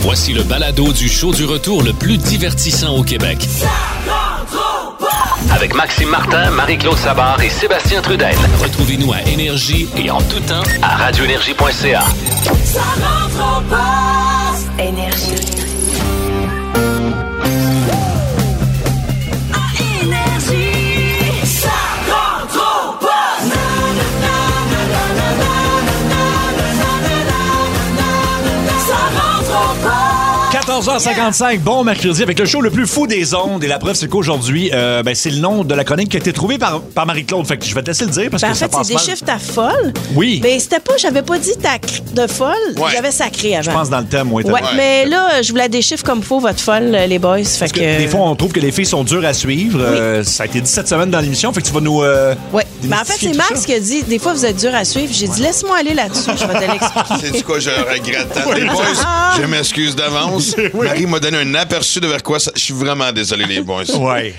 Voici le balado du show du retour le plus divertissant au Québec. Avec Maxime Martin, Marie-Claude Savard et Sébastien Trudel. Retrouvez-nous à Énergie et en tout temps à radioénergie.ca. Ça rentre au poste. Énergie. À Énergie, ça rentre au poste. 14h55, bon mercredi avec le show le plus fou des ondes. Et la preuve, c'est qu'aujourd'hui, c'est le nom de la chronique qui a été trouvé par Marie-Claude. Fait que je vais te laisser le dire parce que ça passe mal. En fait, c'est des chiffres ta folle. Oui. Mais c'était pas, j'avais pas dit ta de folle, j'avais sacré avant. Je pense dans le thème, oui. Ouais, mais là, je voulais des chiffres comme faut, votre folle, les boys. Fait que des fois, on trouve que les filles sont dures à suivre. Oui. Ça a été dit cette semaine dans l'émission, fait que tu vas nous... Oui, mais en fait, c'est Max qui a dit, des fois, vous êtes durs à suivre. J'ai dit, laisse-moi aller là-dessus, je vais te l'expliquer. C'est quoi, je regrette tant. Les boys, je m'excuse d'avance. Oui. Marie m'a donné un aperçu de vers quoi ça... Je suis vraiment désolé, les boys. Oui.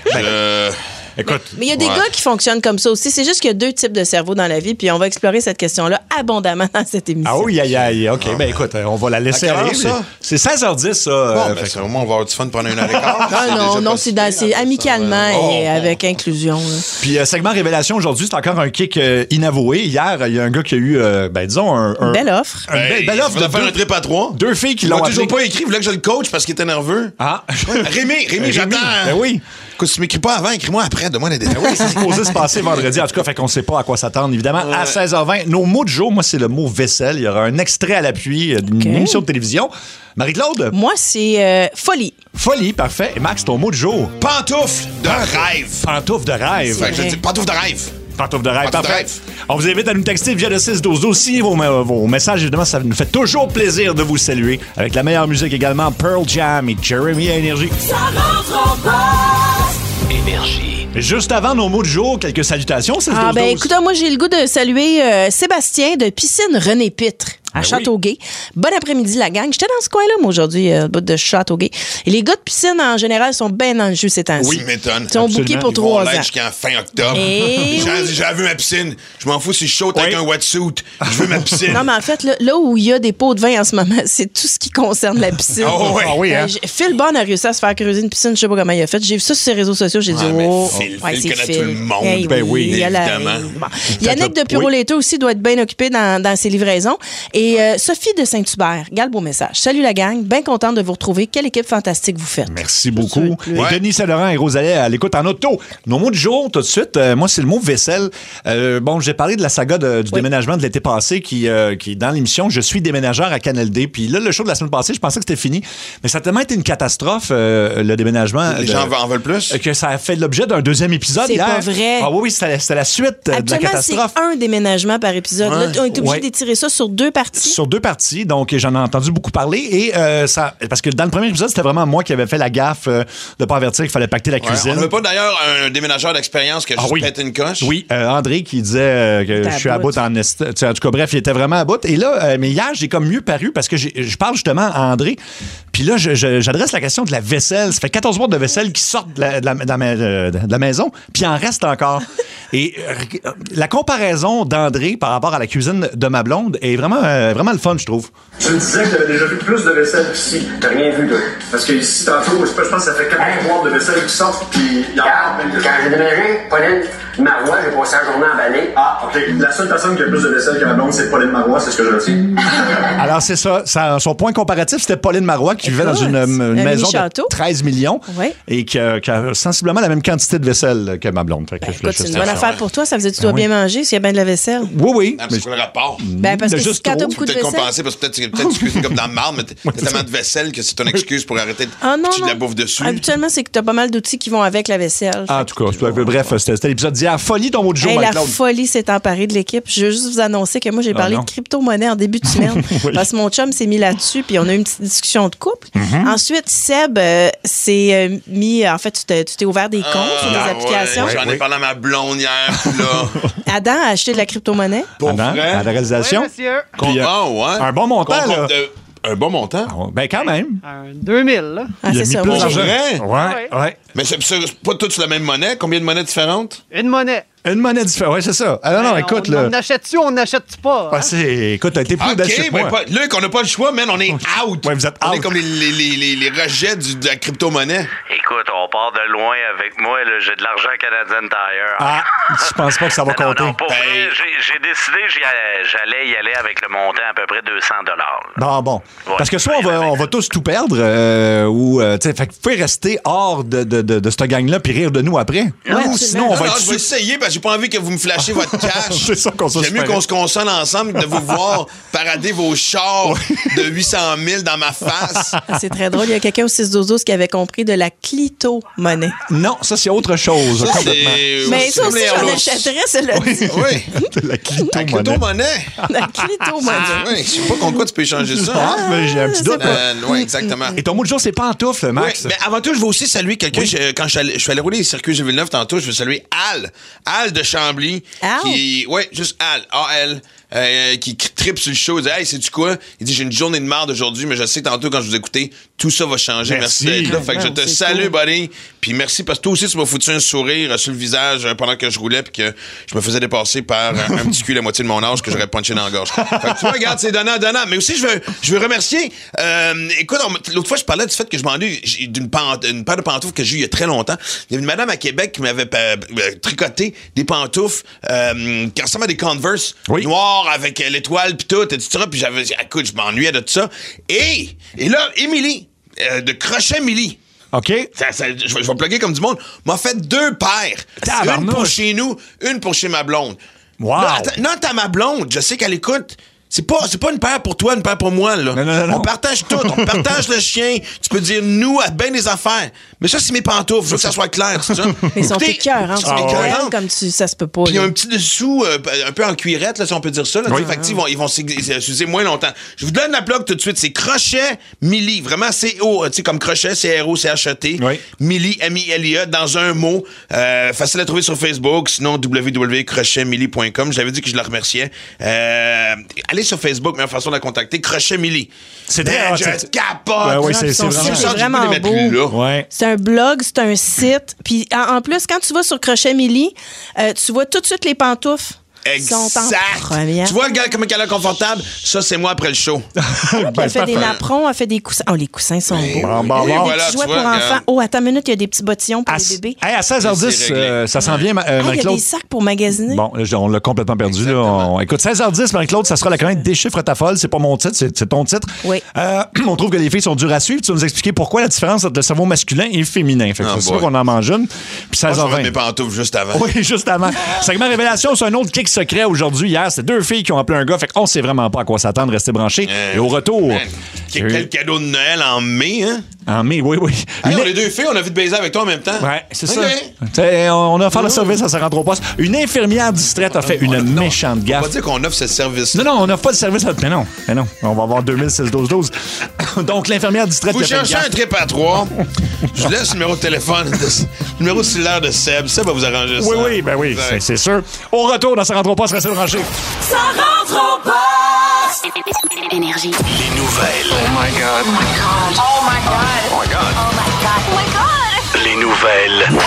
Écoute, mais il y a des gars qui fonctionnent comme ça aussi. C'est juste qu'il y a deux types de cerveau dans la vie, puis on va explorer cette question-là abondamment dans cette émission. Ah oui, OK. Ben écoute, on va la laisser aller. C'est 16h10, ça. Bon, c'est au moins, on va avoir du fun pendant une heure et quart. Non, c'est amicalement et avec inclusion. Là. Puis, segment révélation aujourd'hui, c'est encore un kick inavoué. Hier, il y a un gars qui a eu, disons, une belle offre. Une belle offre de faire un trip à 3. 2 filles qui l'ont appelé. toujours pas écrit. Il voulait que je le coach parce qu'il était nerveux. Ah. Rémi, j'attends. Ben oui. Écoute, si tu m'écris pas avant, écris-moi après, donne-moi les détails. Oui, c'est supposé se passer vendredi. En tout cas, fait qu'on sait pas à quoi s'attendre, évidemment. À 16h20, nos mots de jour, moi, c'est le mot vaisselle. Il y aura un extrait à l'appui d'une émission de télévision. Marie-Claude? Moi, c'est folie. Folie, parfait. Et Max, ton mot de jour? Pantoufle de rêve. Pantoufle de rêve. Fait que je dis pantoufle de rêve. Pantoufle de rêve, parfait. On vous invite à nous texter via le 6-12-12 aussi. Vos messages, évidemment, ça nous fait toujours plaisir de vous saluer. Avec la meilleure musique également, Pearl Jam et Jeremy à Énergie. Ça rentre au poste. Énergie. Juste avant nos mots du jour, quelques salutations. Écoute, moi, j'ai le goût de saluer Sébastien de Piscine René Pitre à Châteauguay. Bon après-midi, la gang. J'étais dans ce coin-là, moi, aujourd'hui, au bout de Châteauguay. Et les gars de piscine, en général, sont bien dans le jus ces temps-ci. Oui, m'étonne. Ils sont bookés pour 3 ans. Jusqu'à fin octobre. Et j'ai vu ma piscine. Je m'en fous si je saute avec un wetsuit. Je veux ma piscine. Non, mais en fait, là où il y a des pots de vin en ce moment, c'est tout ce qui concerne la piscine. Oui, hein? Phil Bonne a réussi à se faire creuser une piscine. Je sais pas comment il a fait. J'ai vu ça sur ses réseaux sociaux. J'ai dit, Phil connaît tout le monde. Ben oui, évidemment. Yannick de Puro-Léteux aussi doit être bien occupé dans ses livraisons. Et Sophie de Saint-Hubert, regarde beau message. Salut la gang, bien contente de vous retrouver. Quelle équipe fantastique vous faites. Merci beaucoup. Et Denis Saint-Laurent et Rosalie à l'écoute en auto. Nos mots du jour, tout de suite, moi, c'est le mot vaisselle. J'ai parlé de la saga du déménagement de l'été passé qui est dans l'émission. Je suis déménageur à Canal D. Puis là, le show de la semaine passée, je pensais que c'était fini. Mais ça a tellement été une catastrophe, le déménagement. Les gens en veulent plus? Que ça a fait l'objet d'un deuxième épisode hier. C'est pas vrai. Ah oui, c'était la suite de la catastrophe. C'est un déménagement par épisode. Là, on est obligé d'étirer ça sur 2 parties. Sur 2 parties. Donc, j'en ai entendu beaucoup parler. Et parce que dans le premier épisode, c'était vraiment moi qui avais fait la gaffe de pas avertir qu'il fallait pacter la cuisine. On n'avait pas d'ailleurs un déménageur d'expérience qui a juste pété une coche? Oui, André qui disait que je suis à bout en est. En tout cas, bref, il était vraiment à bout. Et là, mais hier, j'ai comme mieux paru parce que je parle justement à André. Puis là, j'adresse la question de la vaisselle. Ça fait 14 mois de vaisselle qui sortent de la maison, puis il en reste encore. Et la comparaison d'André par rapport à la cuisine de ma blonde est vraiment le fun, je trouve. Tu me disais que tu avais déjà vu plus de vaisselle qu'ici. T'as rien vu, toi. Parce que ici, tantôt, je pense que ça fait 4 mois de vaisselle qui sortent, puis il y a Quand j'ai déménagé, Pauline Marois, j'ai passé la journée à balayer. Ah, OK. La seule personne qui a plus de vaisselle que ma blonde, c'est Pauline Marois, c'est ce que je retiens. Alors, c'est ça. Son point comparatif, c'était Pauline Marois qui vivait dans une maison de 13 millions et qui a sensiblement la même quantité de vaisselle que ma blonde. C'est une bonne affaire pour toi. Ça veut dire que tu dois bien manger s'il y a bien de la vaisselle. Oui. C'est quoi le rapport? Parce que quand t'as beaucoup de vaisselle... compenser parce que peut-être tu cuisines comme dans le marde, mais t'as tellement de vaisselle que c'est ton excuse pour arrêter de pitcher de la bouffe dessus. Habituellement, c'est que t'as pas mal d'outils qui vont avec la vaisselle. En tout cas, bref, c'était l'épisode d'hier. Folie, ton mot de jour, La folie s'est emparée de l'équipe. Je veux juste vous annoncer que moi, j'ai parlé de crypto-monnaie en début de semaine. Parce que mon chum s'est mis là-dessus, puis on a eu une petite discussion de couple. Ensuite, Seb s'est mis... En fait, tu t'es ouvert des comptes sur des applications. J'en ai parlé à ma blonde hier, là. Adam a acheté de la crypto-monnaie. Adam, à la réalisation. Oui, monsieur. Puis, un bon montant, là. Un bon montant? Ben, quand même. 2000, là. Il a c'est mis ça. plus d'argent. Ouais. Mais c'est pas toutes sur la même monnaie. Combien de monnaies différentes? Une monnaie. Une monnaie différente. Oui, c'est ça. Ah, non, écoute, là. On achète-tu ou on n'achète pas? Ah, écoute, t'as été plus audacieux que moi. Luc, on n'a pas le choix, man. On est out. Ouais, vous êtes out. On est comme les rejets de la crypto-monnaie. Écoute, on part de loin avec moi. Là, j'ai de l'argent Canadian Tire. Ah, je pense pas que ça va compter. Non, pour vrai, j'ai décidé j'allais y aller avec le montant à peu près $200. Bon. Ouais, parce que soit on va tous tout perdre, ou, tu sais, fait que vous pouvez rester hors de cette gang-là puis rire de nous après. Ou sinon, on va être... Je vais essayer parce que j'ai pas envie que vous me flashiez votre cash. C'est ça qu'on J'aime mieux qu'on se console ensemble de vous voir parader vos chars de 800 000 dans ma face. C'est très drôle. Il y a quelqu'un au 6-12-12 qui avait compris de la clito-monnaie. Non, ça, c'est autre chose. Ça, complètement. Mais ça aussi, j'en achèterais, cela dit. Oui. De la clito-monnaie. Clito-monnaie. La clito-monnaie. Oui, je sais pas contre quoi tu peux échanger ça. Ah, mais j'ai un petit doute. Oui, exactement. Et ton mot de jour, c'est pantoufle, Max. Oui, mais avant tout, je veux aussi saluer quelqu'un. Quand je suis allé rouler les circuits de Villeneuve tantôt, je veux saluer Al de Chambly. Oui, juste Al. A-L. Qui tripe sur le show. Il dit, hey, sais-tu quoi? Il dit, j'ai une journée de marde aujourd'hui, mais je sais tantôt quand je vous écoutais, tout ça va changer. Merci d'être là. Fait que je te salue, buddy. Puis merci parce que toi aussi, tu m'as foutu un sourire sur le visage pendant que je roulais puis que je me faisais dépasser par un petit cul la moitié de mon âge que j'aurais punché dans la gorge. Fait que tu vois, regarde, c'est donnant. Mais aussi, je veux remercier. Écoute, l'autre fois, je parlais du fait que je m'ennuie d'une paire de pantoufles que j'ai eu il y a très longtemps. Il y avait une madame à Québec qui m'avait tricoté des pantoufles qui ressemblent à des Converse noirs avec l'étoile pis tout, etc. Puis écoute, je m'ennuyais de tout ça. Et là, Émilie, de Crochet Millie. OK. Je vais plugger comme du monde. M'a fait 2 paires. Une pour chez nous, une pour chez ma blonde. Wow. Là, t'as ma blonde. Je sais qu'elle écoute. C'est pas une paire pour toi, une paire pour moi, là. Non. On partage tout. On partage le chien. Tu peux dire nous à bien des affaires. Mais ça, c'est mes pantoufles. Je veux que ça soit clair, c'est ça. Mais ils sont écœurants. Comme ça se peut pas. Puis il y a un petit dessous, un peu en cuirette, là, si on peut dire ça. Là, fait que, ils vont s'utiliser moins longtemps. Je vous donne la plug tout de suite. C'est Crochet Millie. Vraiment, C-O, tu sais, comme crochet, C-R-O-C-H-E-T. Millie, M-I-L-I-E, dans un mot. Facile à trouver sur Facebook. Sinon, www.crochetmillie.com. J'avais dit que je la remerciais. Allez sur Facebook, meilleure façon de la contacter. Crochet Millie. C'est très je capote. C'est vraiment beau. C'est un blog, c'est un site. Puis en plus, quand tu vas sur Crochet Millie, tu vois tout de suite les pantoufles. Exact. Tu vois le gars comme il a confortable? Ça, c'est moi après le show. Elle fait des napperons, elle fait des coussins. Oh, les coussins sont beaux. Voilà, tu vois, pour enfants. Oh, attends une minute, il y a des petits bottillons pour les bébés. À 16h10, ça s'en vient, Marie-Claude. Il y a des sacs pour magasiner. Bon, on l'a complètement perdu. Là. Écoute, 16h10, Marie-Claude, ça sera la chronique Déchiffre ta folle. C'est pas mon titre, c'est ton titre. Oui. On trouve que les filles sont dures à suivre. Tu vas nous expliquer pourquoi la différence entre le cerveau masculin et féminin. Fait que c'est sûr qu'on en mange une. Puis 16h20. Mes pantoufles juste avant. Oui, juste avant. Segment Révélation, c'est un autre kick secret aujourd'hui. Hier, c'est 2 filles qui ont appelé un gars. Fait qu'on sait vraiment pas à quoi s'attendre. Restez branchés. Et au retour... Quel cadeau de Noël en mai, hein? En mai, oui. Hey, on est 2 filles, on a vu de baiser avec toi en même temps. Ouais, c'est ça. On a offert le service à 43 postes. Une infirmière distraite a fait une méchante gaffe. On va pas dire qu'on offre ce service. Non, on n'offre pas de service. Mais non. On va avoir 2006-12-12. Donc, l'infirmière distraite... Vous cherchez un trip à 3. Je laisse le numéro de téléphone, le numéro de cellulaire de Seb. Seb va vous arranger ça. Oui, c'est sûr. Au retour, dans 43 postes, restez branchés. Ça rentre au poste. Énergie. Les nouvelles. Oh my God. Oh my God. Oh my God. Oh my God. Oh my God. Oh my God. Les nouvelles. Oh my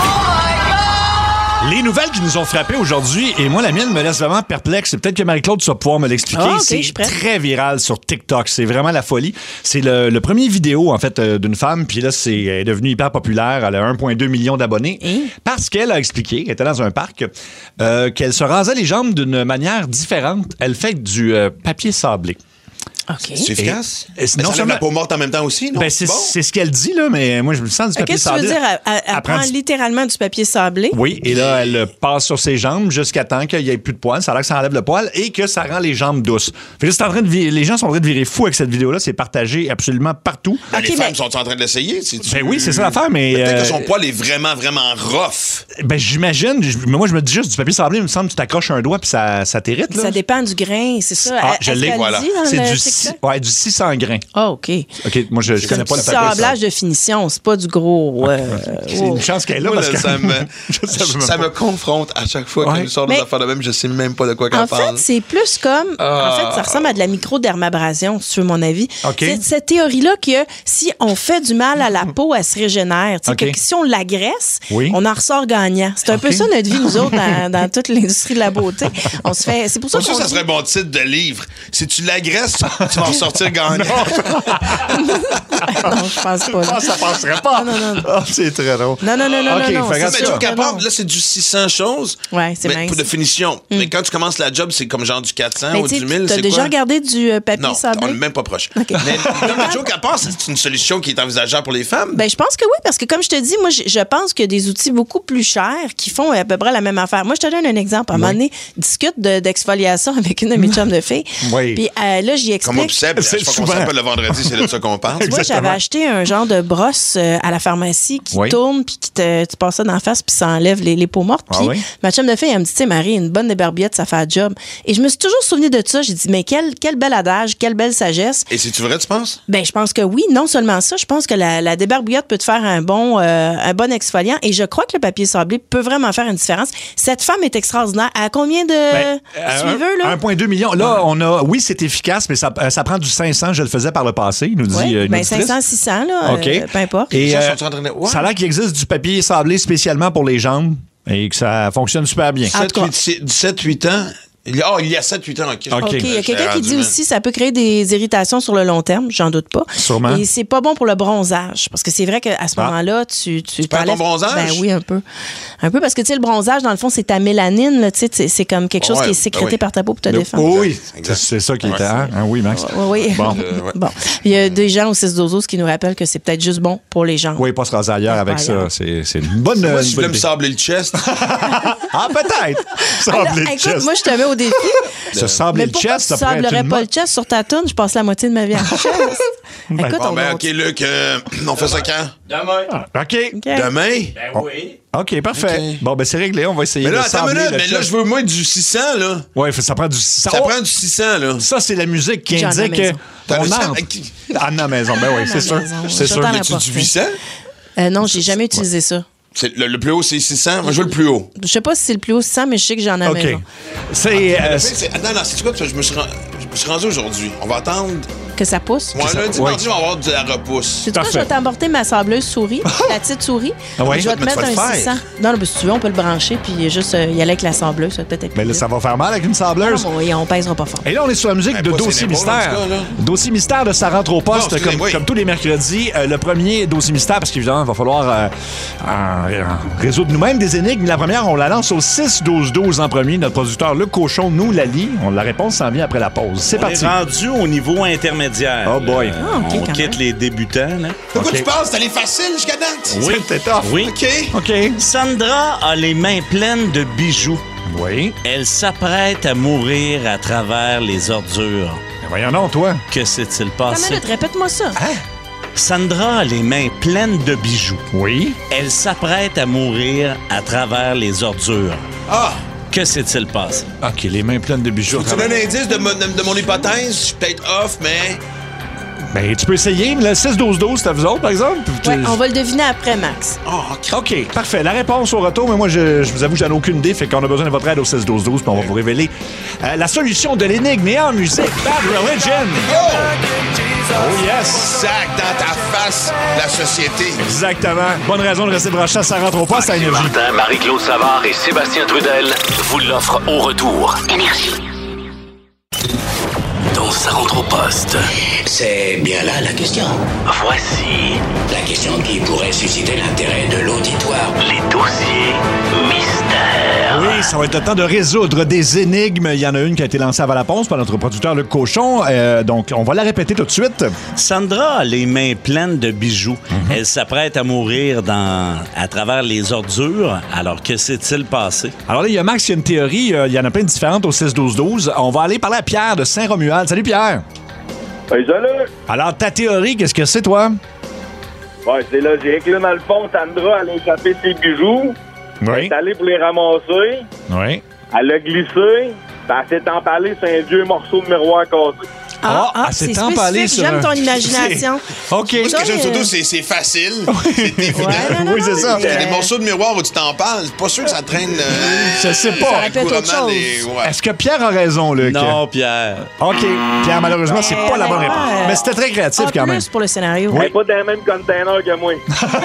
God. Les nouvelles qui nous ont frappés aujourd'hui, et moi, la mienne me laisse vraiment perplexe. C'est peut-être que Marie-Claude, tu vas pouvoir me l'expliquer. Okay, c'est très viral sur TikTok. C'est vraiment la folie. C'est le premier vidéo, en fait, d'une femme. Puis là, elle est devenue hyper populaire. Elle a 1,2 million d'abonnés. Parce qu'elle a expliqué, elle était dans un parc, qu'elle se rasait les jambes d'une manière différente. Elle fait du papier sablé. Okay. C'est efficace? Non, ça enlève la peau morte en même temps aussi, non? Ben, c'est ce qu'elle dit, là, mais moi, je me sens du papier sablé. Qu'est-ce que tu veux dire? Elle prend littéralement du papier sablé. Oui, et là, elle le passe sur ses jambes jusqu'à temps qu'il n'y ait plus de poils. Ça a l'air que ça enlève le poil et que ça rend les jambes douces. Fait que les gens sont en train de virer fous avec cette vidéo-là. C'est partagé absolument partout. Ben, les femmes sont en train de l'essayer? Ben oui, c'est ça l'affaire, mais... Peut-être que son poil est vraiment, vraiment rough. Ben, j'imagine. Mais moi, je me dis juste, du papier sablé, il me semble que tu t'accroches un doigt puis ça t'irrite, là. Ça dépend du grain, c'est ça. Je l'ai, voilà. C'est du du 600 grains. Ah, OK. OK, moi, je connais pas le papier. Sablage de finition, c'est pas du gros... C'est une chance qu'elle est là, parce que... Ça me confronte à chaque fois qu'elle sort des affaires de même, je sais même pas de quoi qu'elle parle. En fait, c'est plus comme... En fait, ça ressemble à de la microdermabrasion, si tu veux mon avis. Okay. C'est cette théorie-là que si on fait du mal à la peau, elle se régénère. Que si on l'agresse, on en ressort gagnant. C'est un peu ça notre vie, nous autres, dans toute l'industrie de la beauté. On se fait... C'est pour ça que ça serait bon titre de livre. Si tu l'agresses, tu vas en sortir gagnant. Non, je pense pas. Ça passerait pas. Non. Oh, c'est très drôle. Non. Là, c'est du 600 choses. Ouais, c'est mince. Pour définition. Mais quand tu commences la job, c'est comme genre du 400 ou du 1000. T'as déjà regardé du papier sablé? Non, on n'est même pas proche. Okay. Mais Joe Capard, c'est une solution qui est envisageable pour les femmes? Ben, je pense que oui, parce que comme je te dis, moi, je pense qu'il y a des outils beaucoup plus chers qui font à peu près la même affaire. Moi, je te donne un exemple. À un moment donné, discute d'exfoliation avec une de mes chums de filles. Oui. Puis là, j'y explique. Comme Seb, chaque fois qu'on s'appelle le vendredi, c'est de ça qu'on parle. Moi, j'avais acheté un genre de brosse à la pharmacie qui tourne, puis tu passes ça dans la face, puis ça enlève les peaux mortes. Puis ma chum de fille, elle me dit, tu sais, Marie, une bonne débarbillette, ça fait un job. Et je me suis toujours souvenu de ça. J'ai dit, mais quel bel adage, quelle belle sagesse. Et c'est-tu vrai, tu penses? Ben, je pense que oui. Non seulement ça, je pense que la débarbouillette peut te faire un bon exfoliant. Et je crois que le papier sablé peut vraiment faire une différence. Cette femme est extraordinaire. À combien de suiveux, là? 1,2 million. Là, on a... Oui, c'est efficace, mais ça prend du 500. Je le faisais par le passé, nous dit une 500, 600, là, peu importe. Et ça a l'air qu'il existe du papier sablé spécialement pour les jambes et que ça fonctionne super bien. 7-8 ans... Il y a 7-8 ans. OK. Il y a quelqu'un qui dit aussi que ça peut créer des irritations sur le long terme. J'en doute pas. Sûrement. Et c'est pas bon pour le bronzage. Parce que c'est vrai qu'à ce moment-là, tu perds ton bronzage? Ben oui, un peu. Un peu parce que, tu sais, le bronzage, dans le fond, c'est ta mélanine. Là, c'est comme quelque chose qui est sécrété par ta peau pour te défendre. Oui, c'est ça qui était. Oui, Max. Oui. Bon. Il y a des gens au 6-12 qui nous rappellent que c'est peut-être juste bon pour les jambes. Oui, pas se raser ailleurs avec ça. C'est une bonne... Moi, si je voulais me sabler le chest. Peut-être. Sabler le chest. Moi, je te mets au défi. Se sabler le chest, ça pourrait être sablerais pas le chest sur ta toune, je passe la moitié de ma vie en chest. Écoute, OK, Luc, on fait ça quand? Demain. OK. Demain? Ben oui. OK, parfait. Okay. Bon, ben c'est réglé, on va essayer de sabler le chest. Mais là, je veux moins du 600, là. Oui, ça prend du 600. Ça prend du 600, là. Ça, c'est la musique qui indique que... À la maison, ben oui, c'est sûr. C'est sûr. Tu du 800? Non, j'ai jamais utilisé ça. Le plus haut, c'est 600. Moi, je veux le plus haut. Je sais pas si c'est le plus haut 600, mais je sais que j'en ai à la maison. Attends, c'est quoi? Je me suis rendu aujourd'hui. On va attendre... Que ça pousse? Moi, lundi, mardi, on va avoir de la repousse. C'est quoi? Je vais t'emporter ma sableuse souris, la petite souris. Je vais te mettre un 600. Non, si tu veux, on peut le brancher puis juste y aller avec la sableuse. Ça peut être. Mais là, ça va faire mal avec une sableuse. Non, oui, on pèsera pas fort. Et là, on est sur la musique de Dossier Mystère. Dossier Mystère de Ça rentre au poste, comme tous les mercredis. Le premier Dossier Mystère, parce qu'évidemment, il va falloir résoudre nous-mêmes des énigmes. La première, on la lance au 6-12-12 en premier. Notre producteur Luc Cochon nous la lit. La réponse s'en vient après la pause. C'est parti. On est rendu au niveau intermédiaire. Oh boy. On quitte les débutants. Là. De quoi tu parles? C'est allé facile jusqu'à date? Oui. C'était tough. Oui. OK. Sandra a les mains pleines de bijoux. Oui. Elle s'apprête à mourir à travers les ordures. Mais voyons donc, toi. Que s'est-il passé? Répète-moi ça. Hein? Sandra a les mains pleines de bijoux. Oui. Elle s'apprête à mourir à travers les ordures. Ah! Que s'est-il passé? OK, les mains pleines de bijoux. Tu donnes un indice de mon hypothèse? Je suis peut-être off, mais... Ben, tu peux essayer. Le 6-12-12, c'est à vous autres, par exemple? Oui, on va le deviner après, Max. OK, parfait. La réponse au retour, mais moi, je vous avoue, j'en ai aucune idée, fait qu'on a besoin de votre aide au 6-12-12, puis on va vous révéler la solution de l'énigme et en musique. Bad Religion! Oh yes! Sac dans ta face, la société. Exactement. Bonne raison de rester branché à Ça rentre au poste à Énergie. Martin, Marie-Claude Savard et Sébastien Trudel vous l'offrent au retour. Énergie. Dans Ça rentre au poste. C'est bien là la question. Voici la question qui pourrait susciter l'intérêt de l'auditoire. Les dossiers mystères. Oui, ça va être le temps de résoudre des énigmes. Il y en a une qui a été lancée avant la pause par notre producteur Luc Cochon. Donc, on va la répéter tout de suite. Sandra a les mains pleines de bijoux. Elle s'apprête à mourir à travers les ordures. Alors, que s'est-il passé? Alors là, il y a Max qui a une théorie. Il y en a plein de différentes au 6-12-12. On va aller parler à Pierre de Saint-Romuald. Salut, Pierre. Oui, salut. Alors, ta théorie, qu'est-ce que c'est, toi? Ouais, c'est logique. Là, dans le fond, Sandra, elle a échappé ses bijoux. Oui. Elle est allée pour les ramasser. Oui. Elle a glissé. Elle s'est empalée sur un vieux morceau de miroir cassé. c'est emballé sur j'aime ton imagination. OK. Moi, ce que j'aime surtout, c'est facile. C'est évident. Oui, c'est ça. Des morceaux de miroir où tu t'en parles, c'est pas sûr que ça traîne. Je sais pas. Ça répète autre chose. Est-ce que Pierre a raison, Luc? Non, Pierre. OK. Pierre, malheureusement, c'est pas la bonne réponse. Mais c'était très créatif quand même. Plus pour le scénario. Elle est pas dans le même container que moi.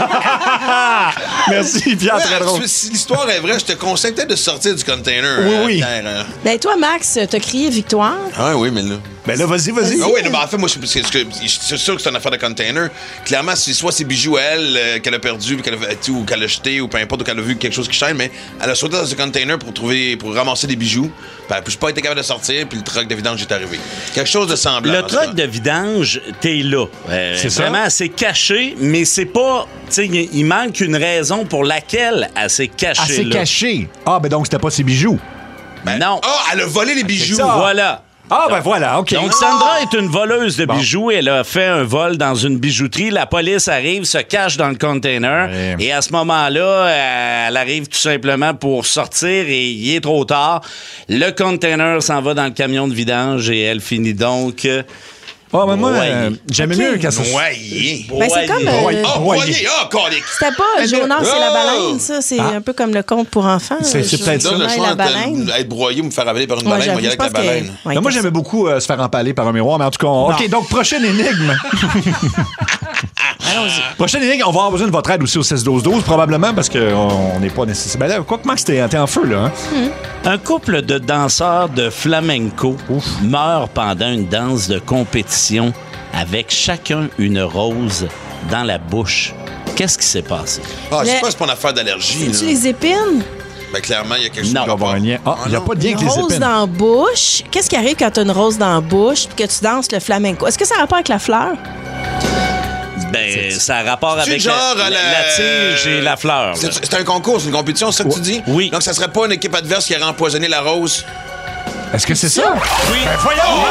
Merci, Pierre, très drôle. Si l'histoire est vraie, je te conseille peut-être de sortir du container. Oui. Pierre, Ben, toi, Max, t'as crié victoire. Ah oui, mais là. Ben là, vas-y. Ah oui, en fait, moi, c'est sûr que c'est une affaire de container. Clairement, c'est soit ses bijoux, elle, qu'elle a perdu, ou qu'elle a jeté, ou peu importe, ou qu'elle a vu quelque chose qui chaîne, mais elle a sauté dans ce container pour ramasser des bijoux. Puis elle n'a pas été capable de sortir, puis le truck de vidange est arrivé. Quelque chose de semblable. Le truck de vidange, t'es là. C'est ça. Vraiment, c'est caché, mais c'est pas. Tu sais, il manque une raison pour laquelle elle s'est cachée. Elle s'est cachée. Ah, ben donc, c'était pas ses bijoux. Ben non. Ah, elle a volé les bijoux. Voilà. Ah, ben voilà, OK. Donc, Sandra est une voleuse de bijoux. Elle a fait un vol dans une bijouterie. La police arrive, se cache dans le container. Ouais. Et à ce moment-là, elle arrive tout simplement pour sortir et il est trop tard. Le container s'en va dans le camion de vidange et elle finit donc... Ah, mais moi, Noyé. j'aimais mieux qu'elle soit... Noyé. Ben, c'est comme. Noyé. Ah, colique. C'était pas Jonas et la baleine, ça. C'est un peu comme le conte pour enfants. C'est peut-être ça. Donne le Jonas et choix la entre baleine. être broyé ou me faire avaler par une baleine. Moi, il y a avec la baleine. Mais moi, j'aimais beaucoup se faire empaler par un miroir, mais en tout cas... OK, donc, prochaine énigme. Allons-y. Prochaine énigme, on va avoir besoin de votre aide aussi au 16-12-12, probablement, parce qu'on n'est pas nécessaire. Ben là, quoi que Max, t'es en feu, là. Hein? Un couple de danseurs de flamenco meurt pendant une danse de compétition avec chacun une rose dans la bouche. Qu'est-ce qui s'est passé? Ah, c'est pas une affaire d'allergie. C'est-tu les épines? Ben, clairement, il y a quelque chose Non. qui va avoir un lien. Ah, il n'y a pas de lien avec Une les rose épines. dans la bouche. Qu'est-ce qui arrive quand tu as une rose dans la bouche et que tu danses le flamenco? Est-ce que ça a rapport avec la fleur? Ben, ça a rapport avec genre la tige et la fleur. là. C'est un concours, c'est une compétition, c'est ça que tu dis? Oui. Donc, ça serait pas une équipe adverse qui aurait empoisonné la rose? Est-ce que c'est ça? Oui. Ben, voyons!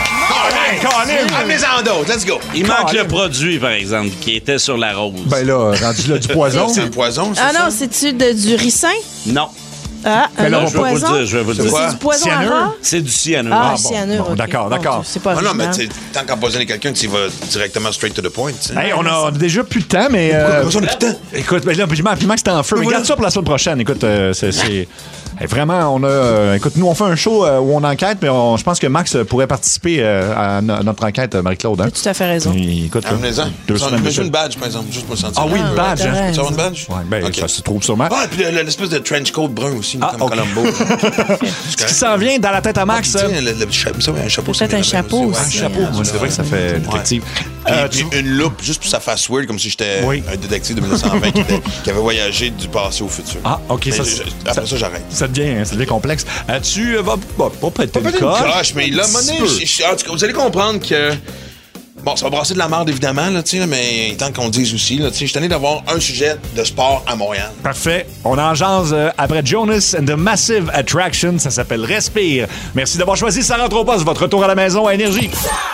Amenez-en d'autres, let's go! Il manque le produit, par exemple, qui était sur la rose. Ben là, rendu là du poison. C'est un poison, Ah non, c'est-tu du ricin? Non. Ah, un là, autre Je vais vous le poison? dire, je vais vous le dire. quoi? C'est du poison à Cyanure? rat? C'est du cyanure. Ah, bon, cyanure, bon, ok. d'accord, Bon, d'accord. C'est pas Ah non, mais original. tant qu'empoisonner quelqu'un, tu vas directement straight to the point. tu sais. Hey, on a déjà plus de temps, mais... Pourquoi on a plus de temps? Écoute, ben là, puis Max, t'es en feu. Mais voilà. garde ça pour la semaine prochaine. Écoute, c'est... Hey, vraiment, on a... écoute, nous, on fait un show où on enquête, mais je pense que Max pourrait participer à notre enquête, Marie-Claude. Hein? Tu as tout à fait raison. Écoute, Amenez-en. 2 semaines de Mets-moi suite. une badge, par exemple, juste pour le sentir. Ah oui, une badge. t'as Hein? raison. Tu as une badge? Ouais, ben, Ok. ça se trouve sûrement. Ah, et puis l'espèce de trench coat brun aussi, comme ok. Columbo. Ce qui s'en vient dans la tête à Max... Tiens, le chapeau, ça, un chapeau. Peut-être un chapeau Un aussi. chapeau, moi, c'est vrai que ça fait détective. Puis une loupe, juste pour sa face weird, comme si j'étais Oui. un détective de 1920 qui avait voyagé du passé au futur. Ah, OK, Mais ça... après ça, j'arrête. Ça devient complexe. Tu vas pas prêter Pas une peut-être coche. une coche, mais là, Un petit monnaie, peu. en tout cas, vous allez comprendre que... Bon, ça va brasser de la merde, évidemment, là, tu sais, là, mais tant qu'on le dise aussi, là, tu sais, je suis tanné d'avoir un sujet de sport à Montréal. Parfait. On en jase après Jonas and the Massive Attraction. Ça s'appelle Respire. Merci d'avoir choisi Ça rentre au poste. Votre retour à la maison à Énergie.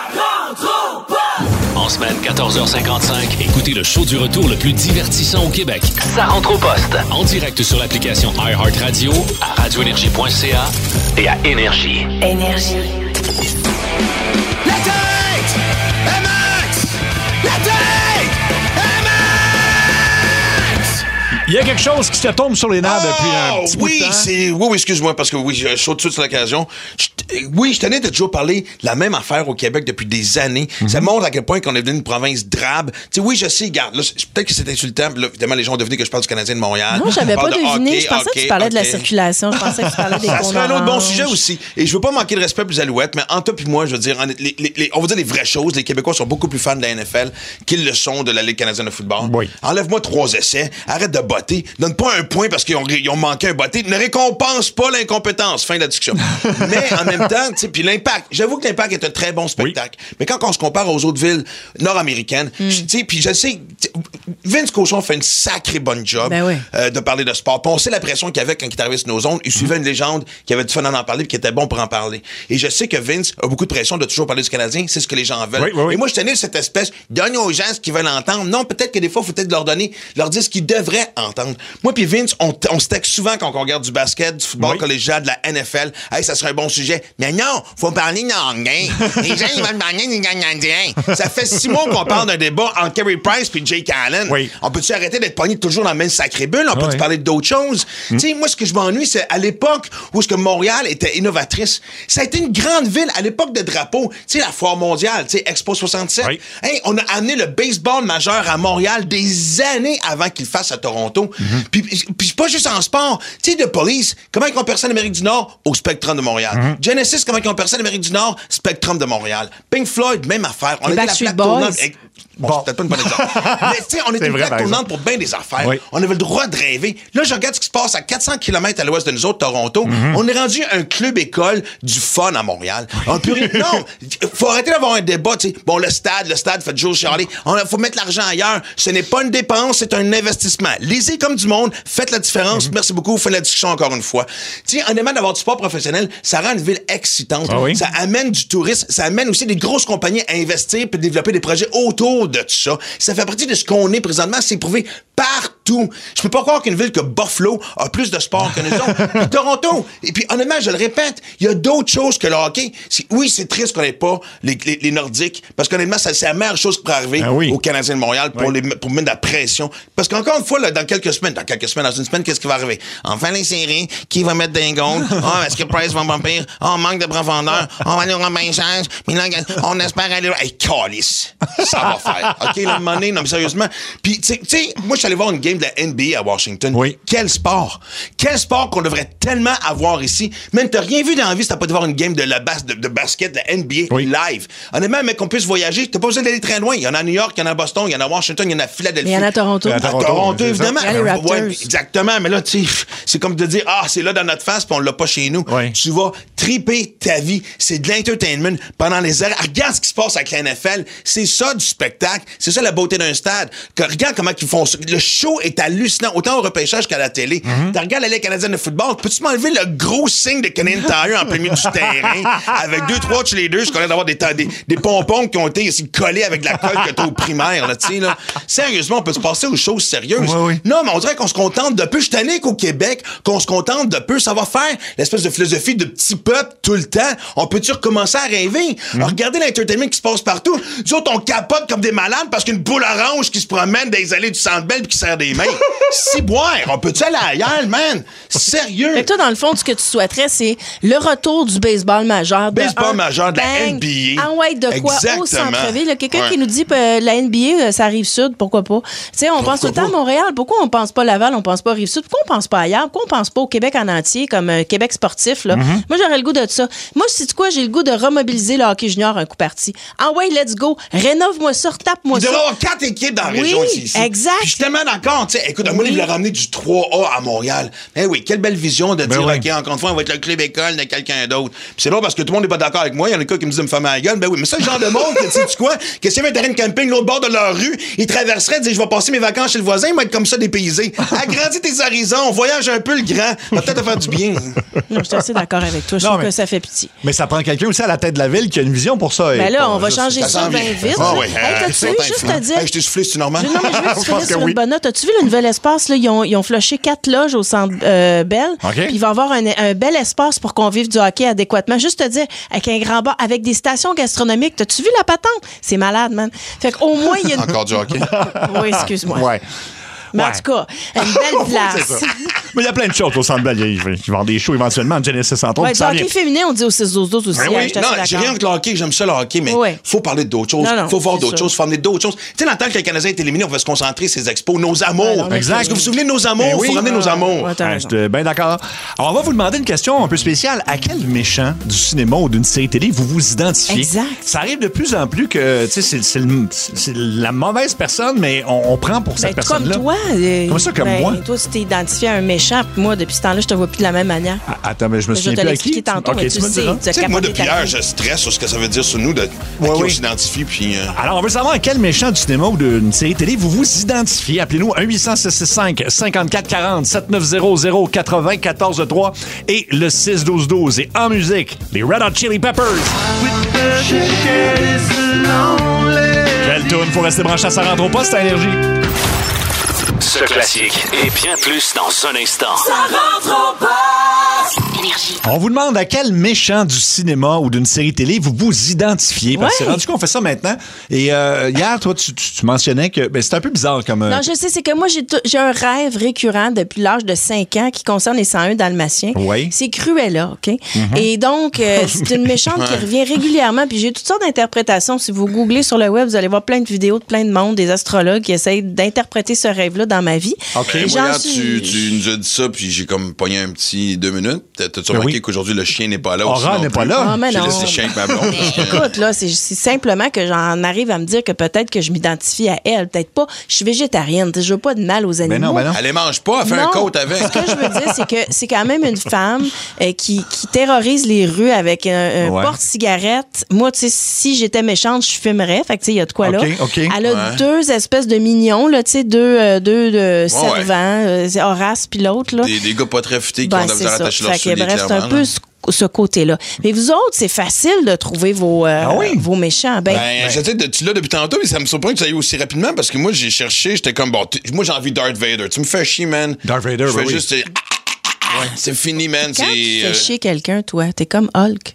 En semaine, 14h55, écoutez le show du retour le plus divertissant au Québec. Ça rentre au poste. En direct sur l'application iHeartRadio, à radioénergie.ca et à Énergie. Énergie. La tête! MX! La tête! MX! Il y a quelque chose qui te tombe sur les nerfs depuis un petit bout de temps. Oui, excuse-moi, parce que oui, je saute tout de suite sur l'occasion. Oui, je tenais de toujours parler de la même affaire au Québec depuis des années. Ça montre à quel point qu'on est devenu une province drabe. Tu sais, oui, je sais, regarde, là, peut-être que c'est insultant. Là, évidemment, les gens ont deviné que je parle du Canadien de Montréal. Non, j'avais pas parle de deviné. hockey, Je pensais que tu parlais de la circulation. Je pensais que tu parlais des Ça cônes serait un autre bon oranges. sujet aussi. Et je veux pas manquer de respect pour les Alouettes, mais entre toi et moi, je veux dire, on va dire les vraies choses. Les Québécois sont beaucoup plus fans de la NFL qu'ils le sont de la Ligue canadienne de football. Oui. Enlève-moi 3 essais. Arrête de botter. Donne pas un point parce qu'ils ont manqué un botté. Ne récompense pas l'incompétence. Fin de la discussion. Mais en même temps, tu sais, puis l'Impact. J'avoue que l'Impact est un très bon spectacle. Mais quand on se compare aux autres villes nord-américaines, tu sais, puis je sais, Vince Cochon fait une sacrée bonne job de parler de sport. Puis on sait la pression qu'il y avait quand il est arrivé sur nos ondes. Il suivait une légende qui avait du fun à en parler et qui était bon pour en parler. Et je sais que Vince a beaucoup de pression de toujours parler du Canadien. C'est ce que les gens veulent. Et moi, je tenais cette espèce, donne aux gens ce qu'ils veulent entendre. Non, peut-être que des fois, il faut peut-être leur dire ce qu'ils devraient entendre. Moi puis Vince, on se texte souvent quand on regarde du basket, du football collégial, de la NFL. Hey, ça serait un bon sujet. Mais non, faut parler d'anglais. Les gens, ils veulent parler du Canadien. Ça fait 6 mois qu'on parle d'un débat entre Carey Price puis Jake Allen. On peut-tu arrêter d'être pogné toujours dans la même sacrée bulle? On peut-tu parler d'autres choses? Tu sais, moi, ce que je m'ennuie, c'est à l'époque où ce que Montréal était innovatrice. Ça a été une grande ville à l'époque de drapeau. Tu sais, la foire mondiale, tu sais, Expo 67. Hey, on a amené le baseball majeur à Montréal des années avant qu'il fasse à Toronto. Puis pas juste en sport. Tu sais, The Police, comment ils ont percé en Amérique du Nord? Au Spectrum de Montréal. Genesis, comment ils ont percé en Amérique du Nord? Spectrum de Montréal. Pink Floyd, même affaire. On était la plaque tournante. Bon, c'est peut-être pas une bonne exemple. Mais tu sais, on était une plaque tournante pour bien des affaires. On avait le droit de rêver. Là, je regarde ce qui se passe à 400 km à l'ouest de nous autres, Toronto. On est rendu un club-école du fun à Montréal. Non, faut arrêter d'avoir un débat. T'sais. Bon, le stade fait Joe Charlie. Faut mettre l'argent ailleurs. Ce n'est pas une dépense, c'est un investissement. Lisez comme du monde, faites la différence. Merci beaucoup, faites la discussion encore une fois. Tu sais, honnêtement, d'avoir du sport professionnel, ça rend une ville excitante. Ça amène du tourisme, ça amène aussi des grosses compagnies à investir puis développer des projets autour de tout ça. Ça fait partie de ce qu'on est présentement. C'est prouvé partout. Je peux pas croire qu'une ville que Buffalo a plus de sport que nous autres. Puis Toronto. Et puis, honnêtement, je le répète, il y a d'autres choses que le hockey. Oui, c'est triste qu'on n'ait pas les Nordiques. Parce qu'honnêtement, c'est la meilleure chose qui pourrait arriver aux Canadiens de Montréal pour mettre de la pression. Parce qu'encore une fois, là, dans une semaine, qu'est-ce qui va arriver? Enfin, les séries, qui va mettre d'un goal? Est-ce que Price va m'empire? Manque de profondeur. On va aller au repêchage. Mais là, on espère aller... Hey, calice! Ça va faire. OK, la monnaie, non, mais sérieusement. Puis, tu sais, moi, je suis allé voir une game de la NBA à Washington. Quel sport! Quel sport qu'on devrait tellement avoir ici. Même, t'as rien vu dans la vie si t'as pas de voir une game de basket, de la NBA live. Honnêtement, mais qu'on puisse voyager, t'as pas besoin d'aller très loin. Il y en a à New York, il y en a à Boston, il y en a à Washington, il y en a à Philadelphie. Il y en a à Toronto. À Toronto, évidemment. Il y a les Raptors. Exactement, mais là, tu sais, c'est comme de dire, c'est là dans notre face, puis on l'a pas chez nous. Tu vas triper ta vie. C'est de l'entertainment pendant les heures. Regarde ce qui se passe avec la NFL. C'est ça du spectacle. C'est ça la beauté d'un stade. Regarde comment ils font ça. Le show est hallucinant, autant au repêchage qu'à la télé. Tu regardes la Ligue canadienne de football, peux-tu m'enlever le gros signe de Canadian Tire en plein milieu du terrain avec 2-3 cheerleaders qui connaissent d'avoir des pompons qui ont été ici collés avec de la colle que t'as au primaire, là, tu sais, là. Sérieusement, on peut se passer aux choses sérieuses. Non, mais on dirait qu'on se contente de peu. Je suis tanné qu'au Québec, qu'on se contente de peu. Ça va faire l'espèce de philosophie de petit peuple tout le temps. On peut-tu recommencer à rêver? Alors, regardez l'entertainment qui se passe partout. Nous autres, on capote comme des malades parce qu'une boule orange qui se promène dans les allées du Centre Bell pis qui serre des mains. Si boire, on peut-tu aller ailleurs, man? Sérieux? Fait que toi, dans le fond, ce que tu souhaiterais, c'est le retour du baseball majeur. Baseball majeur de la NBA. Ah ouais, de quoi? Au centre-ville. Il y a quelqu'un qui nous dit que la NBA, ça arrive sud, pourquoi pas? Tu sais, on pense tout le temps à Montréal. Pourquoi on pense pas Laval, on pense pas Rive-Sud? Pourquoi on pense pas ailleurs? Pourquoi on pense pas au Québec en entier, comme Québec sportif, là? Moi, j'aurais le goût de ça. Moi, sais-tu quoi? J'ai le goût de remobiliser le hockey junior un coup parti. Ah ouais, let's go. Rénove-moi ça, retape-moi ça. Il devrait y avoir 4 équipes dans la région ici. Exact. Puis je suis tellement d'accord. Tu sais, écoute, moi, il voulait ramener du 3A à Montréal. Eh oui, quelle belle vision de dire, OK, encore une fois, on va être le club école de quelqu'un d'autre. Puis c'est là parce que tout le monde n'est pas d'accord avec moi. Il y en a qui me disent de me faire ma gueule. Ben oui, mais ça, le genre de monde, tu sais quoi? Que s'il y avait un terrain de camping l'autre bord de leur rue, ils traverseraient, disent, je vais passer mes vacances chez le voisin, ils vont être comme ça dépaysés. Agrandis tes horizons, voyage un peu le grand. Va peut-être te faire du bien. Non, je suis assez d'accord avec toi. Je trouve que ça fait pitié. Mais ça prend quelqu'un aussi à la tête de la ville qui a une vision pour ça. Ben là, on va changer ça bien vite. Ah oui. T'as-tu vu, juste à dire... Je t'ai soufflé, c'est normal? Non, mais je veux que tu finisses sur une bonne note. As-tu vu le nouvel espace? Là, ils ont flushé 4 loges au Centre Bell. Puis il va y avoir un bel espace pour qu'on vive du hockey adéquatement. Juste te dire, avec un grand bar, avec des stations gastronomiques. T'as-tu vu la patente? C'est malade, man. Fait qu'au moins, il y a... Encore du hockey? Oui, excuse-moi. Ouais. Mais en tout cas, une belle place. Mais il y a plein de choses au Centre Bell. Ils vendent des shows éventuellement en Genesis Central. Ouais, du hockey féminin, on dit au 6-12-12 aussi. Oui. Non, j'ai rien avec le hockey, j'aime ça le hockey, mais faut parler d'autres choses. Il faut voir d'autres choses, faut amener d'autres choses. Tu sais, dans le temps que le Canadien est éliminé, on va se concentrer sur ses expos, nos amours. Exact. Est-ce que vous vous souvenez de nos amours? Il faut ramener nos amours. Je suis bien d'accord. Alors, on va vous demander une question un peu spéciale. À quel méchant du cinéma ou d'une série télé vous vous identifiez? Exact. Ça arrive de plus en plus que, tu sais, c'est la mauvaise personne, mais on prend pour cette personne-là. Comme toi. Comme ça, comme moi. Toi, tu t'es identifié à un méchant. méchant. Puis moi, depuis ce temps-là, je te vois plus de la même manière. Attends, mais je me souviens plus à qui. Je vais te l'expliquer tantôt, mais tu sais, moi, depuis hier, je stresse sur ce que ça veut dire sur nous, à qui on s'identifie. Puis, Alors, on veut savoir à quel méchant du cinéma ou d'une série télé vous vous identifiez. Appelez-nous 1-800-665-5440, 7900-943 et le 61212. Et en musique, les Red Hot Chili Peppers. Quelle tourne, faut rester branché à ça rentre au poste à Énergie. Ce classique et bien plus dans un instant. Ça rentre au poste. Énergie. On vous demande à quel méchant du cinéma ou d'une série télé vous vous identifiez. Parce que c'est rendu qu'on fait ça maintenant. Et hier, toi, tu mentionnais que c'est un peu bizarre comme... Non, je sais, c'est que moi, j'ai un rêve récurrent depuis l'âge de 5 ans qui concerne les 101 Dalmatiens. Oui. C'est Cruella, OK? Et donc, c'est une méchante qui revient régulièrement. Puis j'ai toutes sortes d'interprétations. Si vous googlez sur le web, vous allez voir plein de vidéos de plein de monde, des astrologues qui essayent d'interpréter ce rêve-là dans ma vie. OK. Moi, tu nous as dit ça, puis j'ai comme pogné un petit 2 minutes. T'as-tu remarqué qu'aujourd'hui, le chien n'est pas là? Aura n'est pas là. Ah, mais j'ai non. laissé le chien avec ma blonde. Écoute, là, c'est simplement que j'en arrive à me dire que peut-être que je m'identifie à elle. Peut-être pas. Je suis végétarienne. Je veux pas de mal aux animaux. Mais non. Elle les mange pas. Elle fait un côte avec. Ce que je veux dire, c'est que c'est quand même une femme qui terrorise les rues avec un porte-cigarette. Moi, tu sais, si j'étais méchante, je fumerais. Fait que, tu sais, il y a de quoi là. Elle a 2 espèces de mignons, là, tu sais, deux servants. Horace puis l'autre, là. Des gars pas très futés qui ont de la misère à attacher leurs souliers, bref, c'est un peu ce côté-là. Mais vous autres, c'est facile de trouver vos méchants. J'essaie tu l'as depuis tantôt, mais ça me surprend que tu ailles aussi rapidement parce que moi, j'ai cherché, j'étais comme, moi, j'ai envie de Darth Vader. Tu me fais chier, man. Darth Vader, je fais juste... c'est fini, man. Quand tu fais chier quelqu'un, toi, t'es comme Hulk.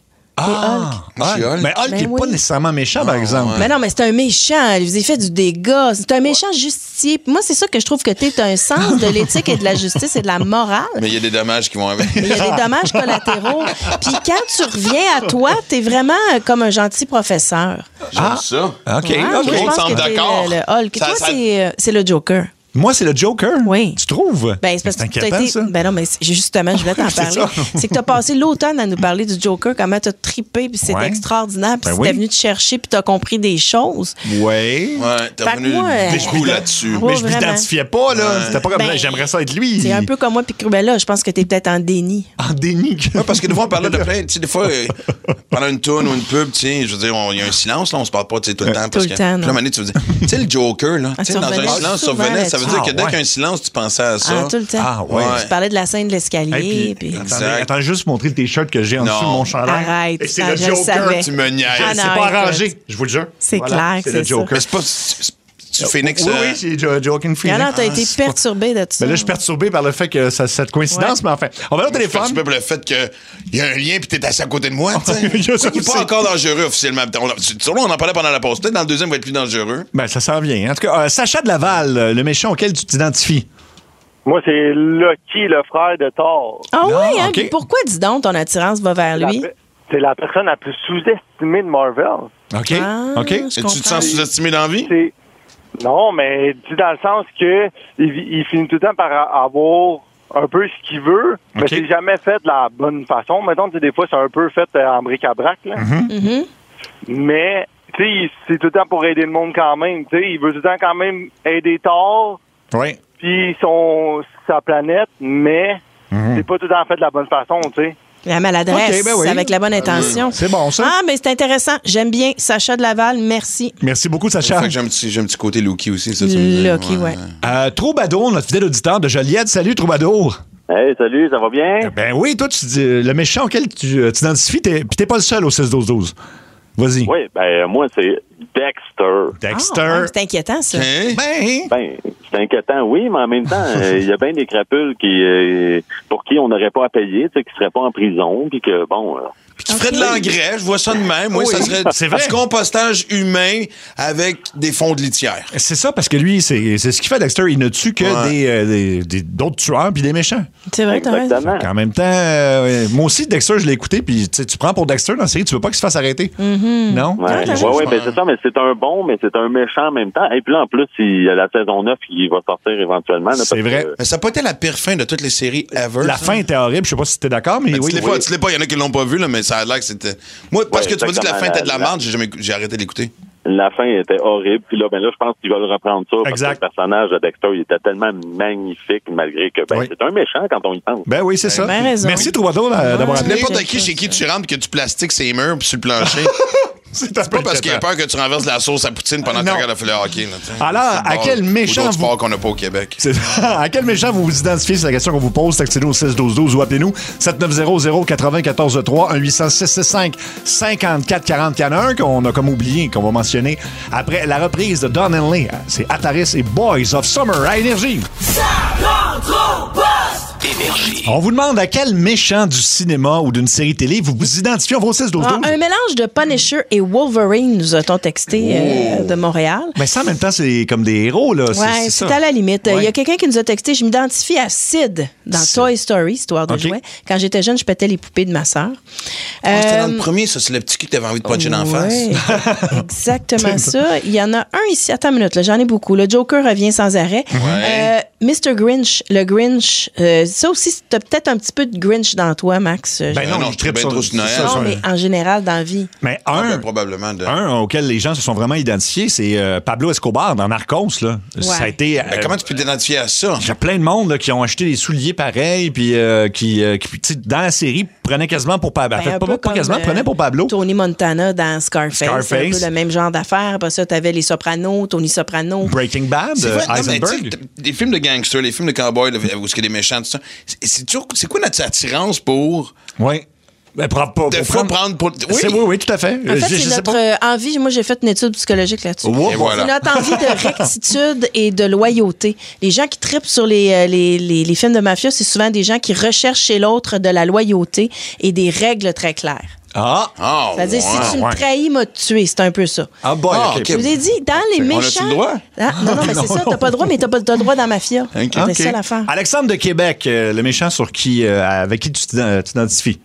Mais Hulk n'est pas nécessairement méchant, par exemple. Mais non, mais c'est un méchant. Il vous a fait du dégât. C'est un méchant justicier. Moi, c'est ça que je trouve que tu as un sens de l'éthique et de la justice et de la morale. Mais il y a des dommages qui vont avec. Il y a des dommages collatéraux. Puis quand tu reviens à toi, tu es vraiment comme un gentil professeur. J'aime ça. OK. Moi, je pense que d'accord. Le Hulk. Et toi, c'est le Joker. Moi, c'est le Joker? Oui. Tu trouves? Ben, c'est parce que inquiétant, ça. Ben non, mais justement, je voulais t'en parler. C'est que tu as passé l'automne à nous parler du Joker, comment tu as trippé, puis c'était extraordinaire, puis t'es venu te chercher, puis tu as compris des choses. Oui. Ouais, t'as venu des coups là-dessus. Mais je m'identifiais pas, là. C'était pas comme j'aimerais ça être lui. C'est un peu comme moi, puis Cruella. Je pense que t'es peut-être en déni. En déni? Oui, parce que des fois, on parlait de plein. Tu sais, des fois, pendant une tourne ou une pub, tu sais, je veux dire, il y a un silence, là, on se parle pas tout le temps. Tout le temps, non. Puis là, tu veux dire, tu sais, le Joker, là, tu sais, dans un silence, ça revenait. Ça veut dire que dès qu'un silence, tu pensais à ça. Tout le temps. Ah, ouais. Tu parlais de la scène de l'escalier. Puis... Attends, juste montrer le T-shirt que j'ai en dessous de mon chandail. Arrête. Et c'est le Joker. Tu me niaises. C'est pas arrangé, je vous le jure. C'est clair que c'est le Joker. Mais c'est pas... Tu Phoenix. Oui, c'est Joaquin Phoenix. Alors, t'as été perturbé de ça. Mais là, je suis perturbé par le fait que cette coïncidence, mais enfin. On va aller au téléphone. Je suis perturbé par le fait qu'il y a un lien puis t'es assis à côté de moi. Il n'est pas encore dangereux officiellement. On en parlait pendant la pause. Peut-être dans le deuxième, il va être plus dangereux. Ben, ça s'en vient. En tout cas, Sacha de Laval, le méchant auquel tu t'identifies. Moi, c'est Loki, le frère de Thor. Ah oui, hein? Okay. Pourquoi, dis donc, ton attirance va vers lui? C'est la personne la plus sous-estimée de Marvel. OK. OK. Et tu te sens sous-estimé dans la vie? Non, mais dans le sens que il finit tout le temps par avoir un peu ce qu'il veut, mais c'est jamais fait de la bonne façon. Mettons, des fois, c'est un peu fait en bric-à-brac. Là. Mais, tu sais, c'est tout le temps pour aider le monde quand même. Tu sais, il veut tout le temps quand même aider Thor. Oui. Puis sa planète, mais c'est pas tout le temps fait de la bonne façon, tu sais. La maladresse, avec la bonne intention. C'est bon, ça. Ah, mais c'est intéressant. J'aime bien. Sacha de Laval, merci. Merci beaucoup, Sacha. J'ai un petit côté Loki aussi, ça. Loki, ouais. Troubadour, notre fidèle auditeur de Joliette. Salut, Troubadour. Hey, salut, ça va bien? Ben oui, toi, le méchant auquel tu t'identifies, puis t'es pas le seul au 6-12-12. Vas-y. Oui, ben moi, c'est Dexter. Dexter. C'est inquiétant, ça. Ben, c'est inquiétant, oui, mais en même temps, il y a bien des crapules pour qui on n'aurait pas à payer, tu sais, qui seraient pas en prison, puis que, bon... Puis tu ferais de l'engrais, je vois ça de même. Moi, ça serait du compostage humain avec des fonds de litière. C'est ça, parce que lui, c'est ce qu'il fait, Dexter. Il ne tue que d'autres tueurs puis des méchants. C'est vrai, t'as raison. En même temps, moi aussi, Dexter, je l'ai écouté, puis tu prends pour Dexter dans la série, tu veux pas qu'il se fasse arrêter. Non? Oui, ben c'est ça, mais c'est un bon, mais c'est un méchant en même temps. Et puis là, en plus, il y a la saison 9 qui va sortir éventuellement. Là, c'est vrai. Mais ça n'a pas été la pire fin de toutes les séries ever. La fin était horrible, je sais pas si t'es d'accord, mais oui. Tu l'es pas, il y en a qui l'ont pas vu, là, mais ça a l'air que c'était... Moi, parce que tu m'as dit que la fin était de la merde, j'ai arrêté d'écouter. La fin était horrible. Puis là, je pense qu'ils veulent reprendre ça. Parce que le personnage de Dexter, il était tellement magnifique, malgré que c'est un méchant quand on y pense. Ben oui, c'est ça. Merci, Troubadour, d'avoir appelé. N'importe qui chez qui tu rentres et que tu plastiques ses murs puis sur le plancher. C'est pas parce qu'il a peur que tu renverses la sauce à poutine pendant que tu regardes le hockey. Alors, à quel méchant sport qu'on n'a pas au Québec. À quel méchant vous vous identifiez? C'est la question qu'on vous pose. Textez-nous au 6-12-12 ou appelez-nous 7900-943 1-800-665-5440. Il y en a un qu'on a comme oublié, qu'on va mentionner après la reprise de Don Henley. C'est Ataris et Boys of Summer à Énergie. Ça rentre au poste! Énergie. On vous demande à quel méchant du cinéma ou d'une série télé vous vous identifiez. On va au 6-12-12. Un mélange de Punisher et Wolverine, nous a-t-on texté de Montréal. Mais ça, en même temps, c'est comme des héros, là. Oui, c'est à la limite. Il y a quelqu'un qui nous a texté, je m'identifie à Sid dans Toy Story, histoire de jouets. Quand j'étais jeune, je pétais les poupées de ma sœur. C'était dans le premier, ça, c'est le petit cul que t'avais envie de puncher d'en face. Exactement ça. Il y en a un ici. Attends une minute, là, j'en ai beaucoup. Le Joker revient sans arrêt. Mr. Grinch, le Grinch, ça aussi, t'as peut-être un petit peu de Grinch dans toi, Max. Non, je tripe sur Noël. Non, mais en général, dans la vie. Mais probablement un auquel les gens se sont vraiment identifiés, c'est Pablo Escobar dans Narcos. Là. Ça a été, comment tu peux t'identifier à ça? Il y a plein de monde là, qui ont acheté des souliers pareils, puis qui dans la série, prenaient quasiment pour Pablo. Prenaient pour Pablo. Tony Montana dans Scarface. C'est un peu le même genre d'affaires. Après ça, t'avais les Sopranos, Tony Soprano. Breaking Bad, Heisenberg. Les films de gangsters, les films de cowboys, où il y a des méchants, tout ça. C'est quoi notre attirance pour... Oui. Ben, prendre pour... Oui, tout à fait. En fait, c'est notre envie. Moi, j'ai fait une étude psychologique là-dessus. C'est notre envie de rectitude et de loyauté. Les gens qui trippent sur les films de mafia, c'est souvent des gens qui recherchent chez l'autre de la loyauté et des règles très claires. C'est-à-dire, si tu me trahis, m'a tué. C'est un peu ça. Okay. Je vous ai dit, dans les méchants... On a-tu le droit? Non, mais c'est ça. T'as pas le droit, mais t'as pas le droit dans la mafia. C'est ça l'affaire. Alexandre de Québec, le méchant avec qui tu t'identifies?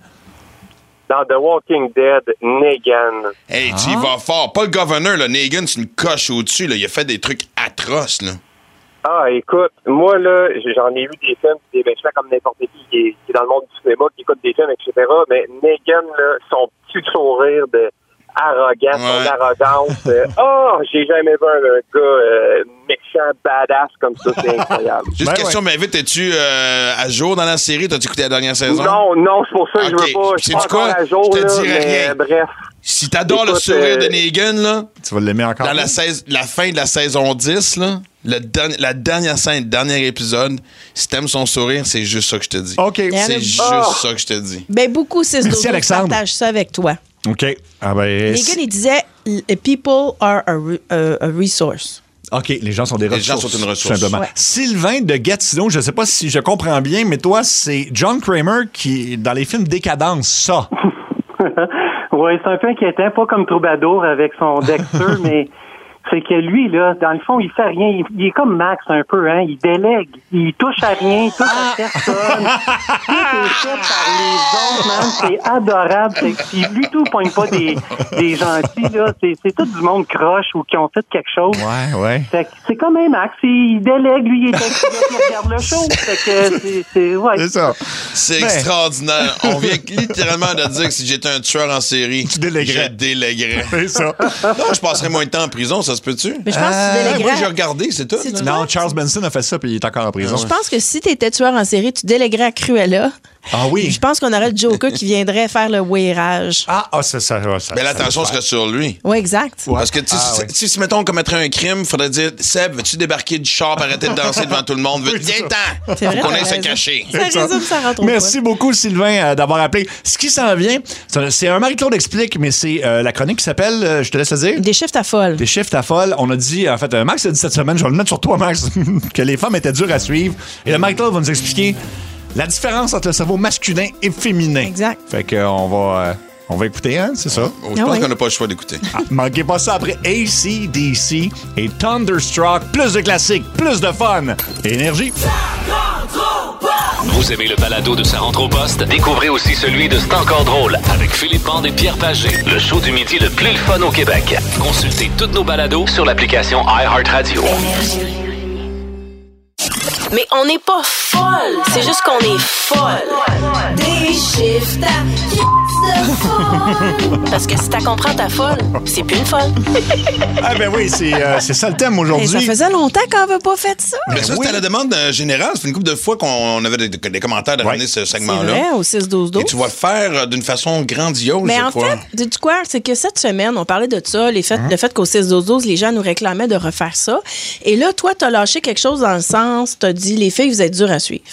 Dans The Walking Dead, Negan. Hey, tu y vas fort. Pas le gouverneur, là. Negan, c'est une coche au-dessus, là. Il a fait des trucs atroces, là. Écoute, moi, là, j'en ai vu des films, des méchants comme n'importe qui est dans le monde du cinéma, qui écoute des films, etc. Mais Negan, là, son petit sourire de arrogant, son arrogance. J'ai jamais vu un gars méchant, badass comme ça, c'est incroyable. Juste question, mais vite, es-tu à jour dans la série? T'as-tu écouté la dernière saison? Non, c'est pour ça que je veux pas. Je suis pas encore à jour, je te dirai rien. Bref. Si t'adores le sourire de Negan, là, tu vas l'aimer encore. Dans la fin de la saison 10, là, la dernière scène, le dernier épisode, si t'aimes son sourire, c'est juste ça que je te dis. OK. C'est juste ça que je te dis. Ben, beaucoup, c'est ce que je partage ça avec toi. OK. Negan, il disait « People are a resource ». OK, les gens sont des ressources. Les gens sont une ressource. Simplement. Ouais. Sylvain de Gatineau, je ne sais pas si je comprends bien, mais toi, c'est John Kramer qui, dans les films Décadence, ça. Oui, c'est un peu inquiétant, pas comme Troubadour avec son Dexter, mais c'est que lui, là, dans le fond, il fait rien. Il est comme Max un peu, hein. Il délègue. Il touche à rien, il touche à personne. Tout est fait par les autres, man. C'est adorable. Puis lui, tout pointe pas des gentils, là. C'est tout du monde croche ou qui ont fait quelque chose. Ouais. Fait que c'est comme un Max. Il délègue, lui, il est il regarde le show. Fait que c'est ça. C'est extraordinaire. On vient littéralement de dire que si j'étais un tueur en série, je déléguerais. C'est ça. Non, je passerais moins de temps en prison, ça se peut-tu? Mais je pense que tu déléguerais. Moi, j'ai regardé, c'est tout. Non, Charles Benson a fait ça puis il est encore en prison. Je pense que si tu étais tueur en série, tu déléguerais à Cruella. Ah oui. Je pense qu'on aurait le Joker qui viendrait faire le weirage. C'est ça. Mais l'attention serait sur lui. Oui, exact. Parce que si mettons, on commettrait un crime, il faudrait dire Seb, veux-tu débarquer du char, arrêter de danser devant tout le monde? Viens-t'en! Faut qu'on aille se cacher. Merci beaucoup, Sylvain, d'avoir appelé. Ce qui s'en vient, c'est un Marie-Claude Explique, mais c'est la chronique qui s'appelle, je te laisse le dire. Des chiffres à folle. Des chiffres à folle. On a dit, en fait, Max a dit cette semaine, je vais le mettre sur toi, Max, que les femmes étaient dures à suivre. Et le Marie-Claude va nous expliquer la différence entre le cerveau masculin et féminin. Exact. Fait qu'on va écouter, hein, c'est ça? Je pense qu'on n'a pas le choix d'écouter. Manquez pas ça après AC/DC et Thunderstruck. Plus de classiques, plus de fun. Énergie. Vous aimez le balado de Ça rentre au poste? Découvrez aussi celui de C'est encore drôle avec Philippe Bande et Pierre Pagé. Le show du midi le plus fun au Québec. Consultez toutes nos balados sur l'application iHeartRadio. Mais on n'est pas folle, c'est juste qu'on est folle. Des chiffres Parce que si t'as comprends ta folle, c'est plus une folle. Ah ben oui, c'est ça le thème aujourd'hui. Ça faisait longtemps qu'on n'avait pas fait ça. Mais ça, c'était à la demande générale. C'est une couple de fois qu'on avait des commentaires de ramener ce segment-là. C'est vrai, au 6-12-12. Et tu vas le faire d'une façon grandiose, mais je crois. Mais en fait, dis-tu quoi? C'est que cette semaine, on parlait de ça, le fait qu'au 6-12-12, les gens nous réclamaient de refaire ça. Et là, toi, t'as lâché quelque chose dans le sens, t'as dit, les filles, vous êtes dures à suivre.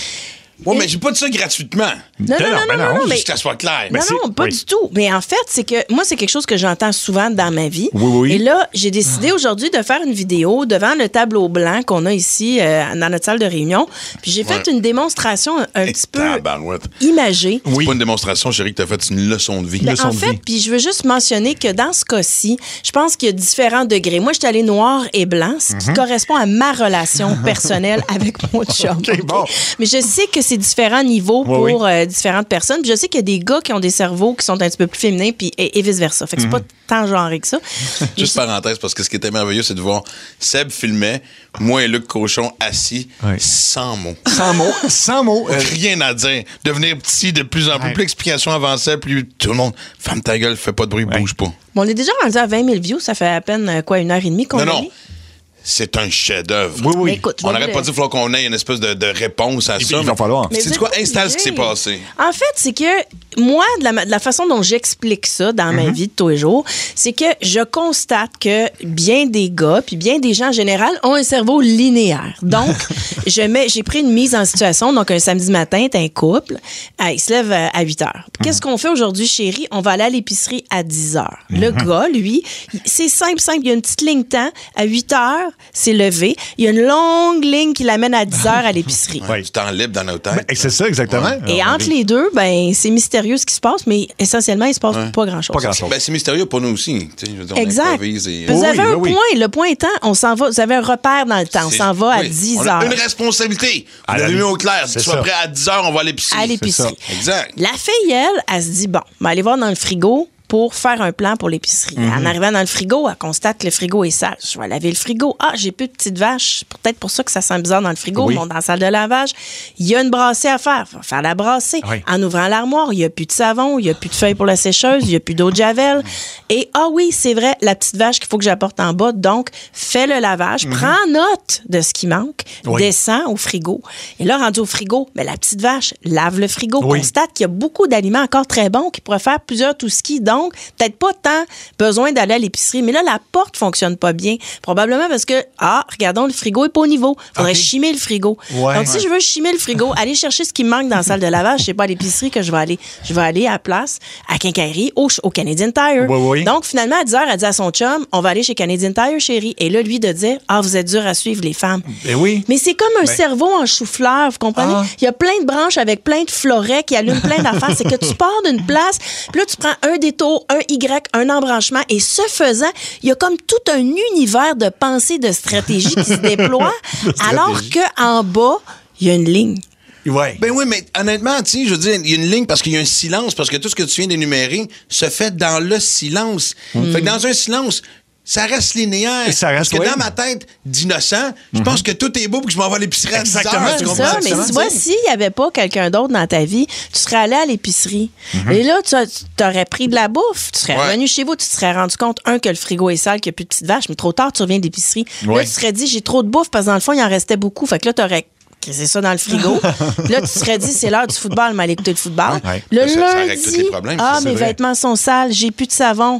Oui, mais j'ai pas dit ça gratuitement. Non, mais que ça soit clair. Non, pas du tout. Mais en fait, c'est que moi, c'est quelque chose que j'entends souvent dans ma vie. Oui. Et là, j'ai décidé aujourd'hui de faire une vidéo devant le tableau blanc qu'on a ici dans notre salle de réunion. Puis j'ai fait une démonstration un petit peu imagée. C'est pas une démonstration, chérie, que t'as fait une leçon de vie. En fait, puis je veux juste mentionner que dans ce cas-ci, je pense qu'il y a différents degrés. Moi, je suis allée noir et blanc, ce qui correspond à ma relation personnelle avec mon chum. Mais je sais que c'est différents niveaux pour différentes personnes. Puis je sais qu'il y a des gars qui ont des cerveaux qui sont un petit peu plus féminins puis et vice-versa. Fait que c'est pas tant genré que ça. Juste parenthèse, parce que ce qui était merveilleux, c'est de voir Seb filmait, moi et Luc Cochon assis, sans mots. Sans mots. Rien à dire. Devenir petit de plus en plus. Plus l'explication avançait, plus tout le monde, ferme ta gueule, fais pas de bruit, bouge pas. Bon, on est déjà rendu à 20 000 views. Ça fait à peine, 1h30 qu'on Non. C'est un chef-d'œuvre. Oui. Écoute, on n'aurait pas dit qu'il faut qu'on ait une espèce de réponse à ça. Il va falloir. C'est quoi? Installe ce qui s'est passé. En fait, c'est que moi, de la façon dont j'explique ça dans ma vie de tous les jours, c'est que je constate que bien des gars, puis bien des gens en général, ont un cerveau linéaire. Donc, j'ai pris une mise en situation. Donc, un samedi matin, t'es un couple, il se lève à 8 heures. Qu'est-ce qu'on fait aujourd'hui, chérie? On va aller à l'épicerie à 10 heures. Le gars, lui, c'est simple. Il y a une petite ligne temps. À 8 heures, c'est levé. Il y a une longue ligne qui l'amène à 10 heures à l'épicerie. Du temps libre dans nos têtes. C'est ça, exactement. Et entre les deux, c'est mystérieux ce qui se passe, mais essentiellement, il se passe pas grand-chose. C'est mystérieux pour nous aussi. Exact. Vous avez un point. Le point étant, on s'en va. Vous avez un repère dans le temps. On s'en va à 10 heures. On a une responsabilité. Vous l'avez mis au clair. Si tu vas prêt à 10 heures, on va à l'épicerie. À l'épicerie. Exact. La fille, elle se dit, bon, on va aller voir dans le frigo pour faire un plan pour l'épicerie. En arrivant dans le frigo, elle constate que le frigo est sale. Je vais laver le frigo. Ah, j'ai plus de petites vaches. Peut-être pour ça que ça sent bizarre dans le frigo. Dans la salle de lavage, il y a une brassée à faire. Il va faire la brassée. En ouvrant l'armoire, il n'y a plus de savon, il n'y a plus de feuilles pour la sécheuse, il n'y a plus d'eau de javel. Et c'est vrai, la petite vache qu'il faut que j'apporte en bas. Donc, fais le lavage, prends note de ce qui manque, descends au frigo. Et là, rendu au frigo, la petite vache lave le frigo, constate qu'il y a beaucoup d'aliments encore très bons qui pourraient faire plusieurs tout-skis. Donc, peut-être pas tant besoin d'aller à l'épicerie. Mais là, la porte fonctionne pas bien. Probablement parce que, regardons, le frigo est pas au niveau. Faudrait chimer le frigo. Donc, si je veux chimer le frigo, aller chercher ce qui me manque dans la salle de lavage, c'est pas à l'épicerie que je vais aller. Je vais aller à la place, à Quincaillerie, au Canadian Tire. Donc, finalement, à 10 heures, elle dit à son chum, on va aller chez Canadian Tire, chérie. Et là, lui, de dire, vous êtes dur à suivre, les femmes. Mais c'est comme un cerveau en chou-fleur, vous comprenez? Il y a plein de branches avec plein de florets qui allument plein d'affaires. C'est que tu pars d'une place, puis là, tu prends un détour, un Y, un embranchement, et ce faisant, il y a comme tout un univers de pensée, de stratégie qui se déploie, alors qu'en bas, il y a une ligne. Ben oui, mais honnêtement, je veux dire, il y a une ligne parce qu'il y a un silence, parce que tout ce que tu viens d'énumérer se fait dans le silence. Fait que dans un silence, ça reste linéaire. Parce que dans ma tête d'innocent, je pense que tout est beau pour que je m'en vais à l'épicerie à 10 heures. C'est ça, mais tu vois, s'il n'y avait pas quelqu'un d'autre dans ta vie, tu serais allé à l'épicerie. Et là, tu aurais pris de la bouffe. Tu serais revenu chez vous, tu te serais rendu compte, que le frigo est sale, qu'il n'y a plus de petites vaches, mais trop tard, tu reviens de l'épicerie. Là, tu te serais dit, j'ai trop de bouffe, parce que dans le fond, il en restait beaucoup. Fait que là, tu aurais c'est ça dans le frigo. Là, tu te serais dit, c'est l'heure du football, mais aller écouter le football. Le lundi, mes vêtements sont sales, j'ai plus de savon.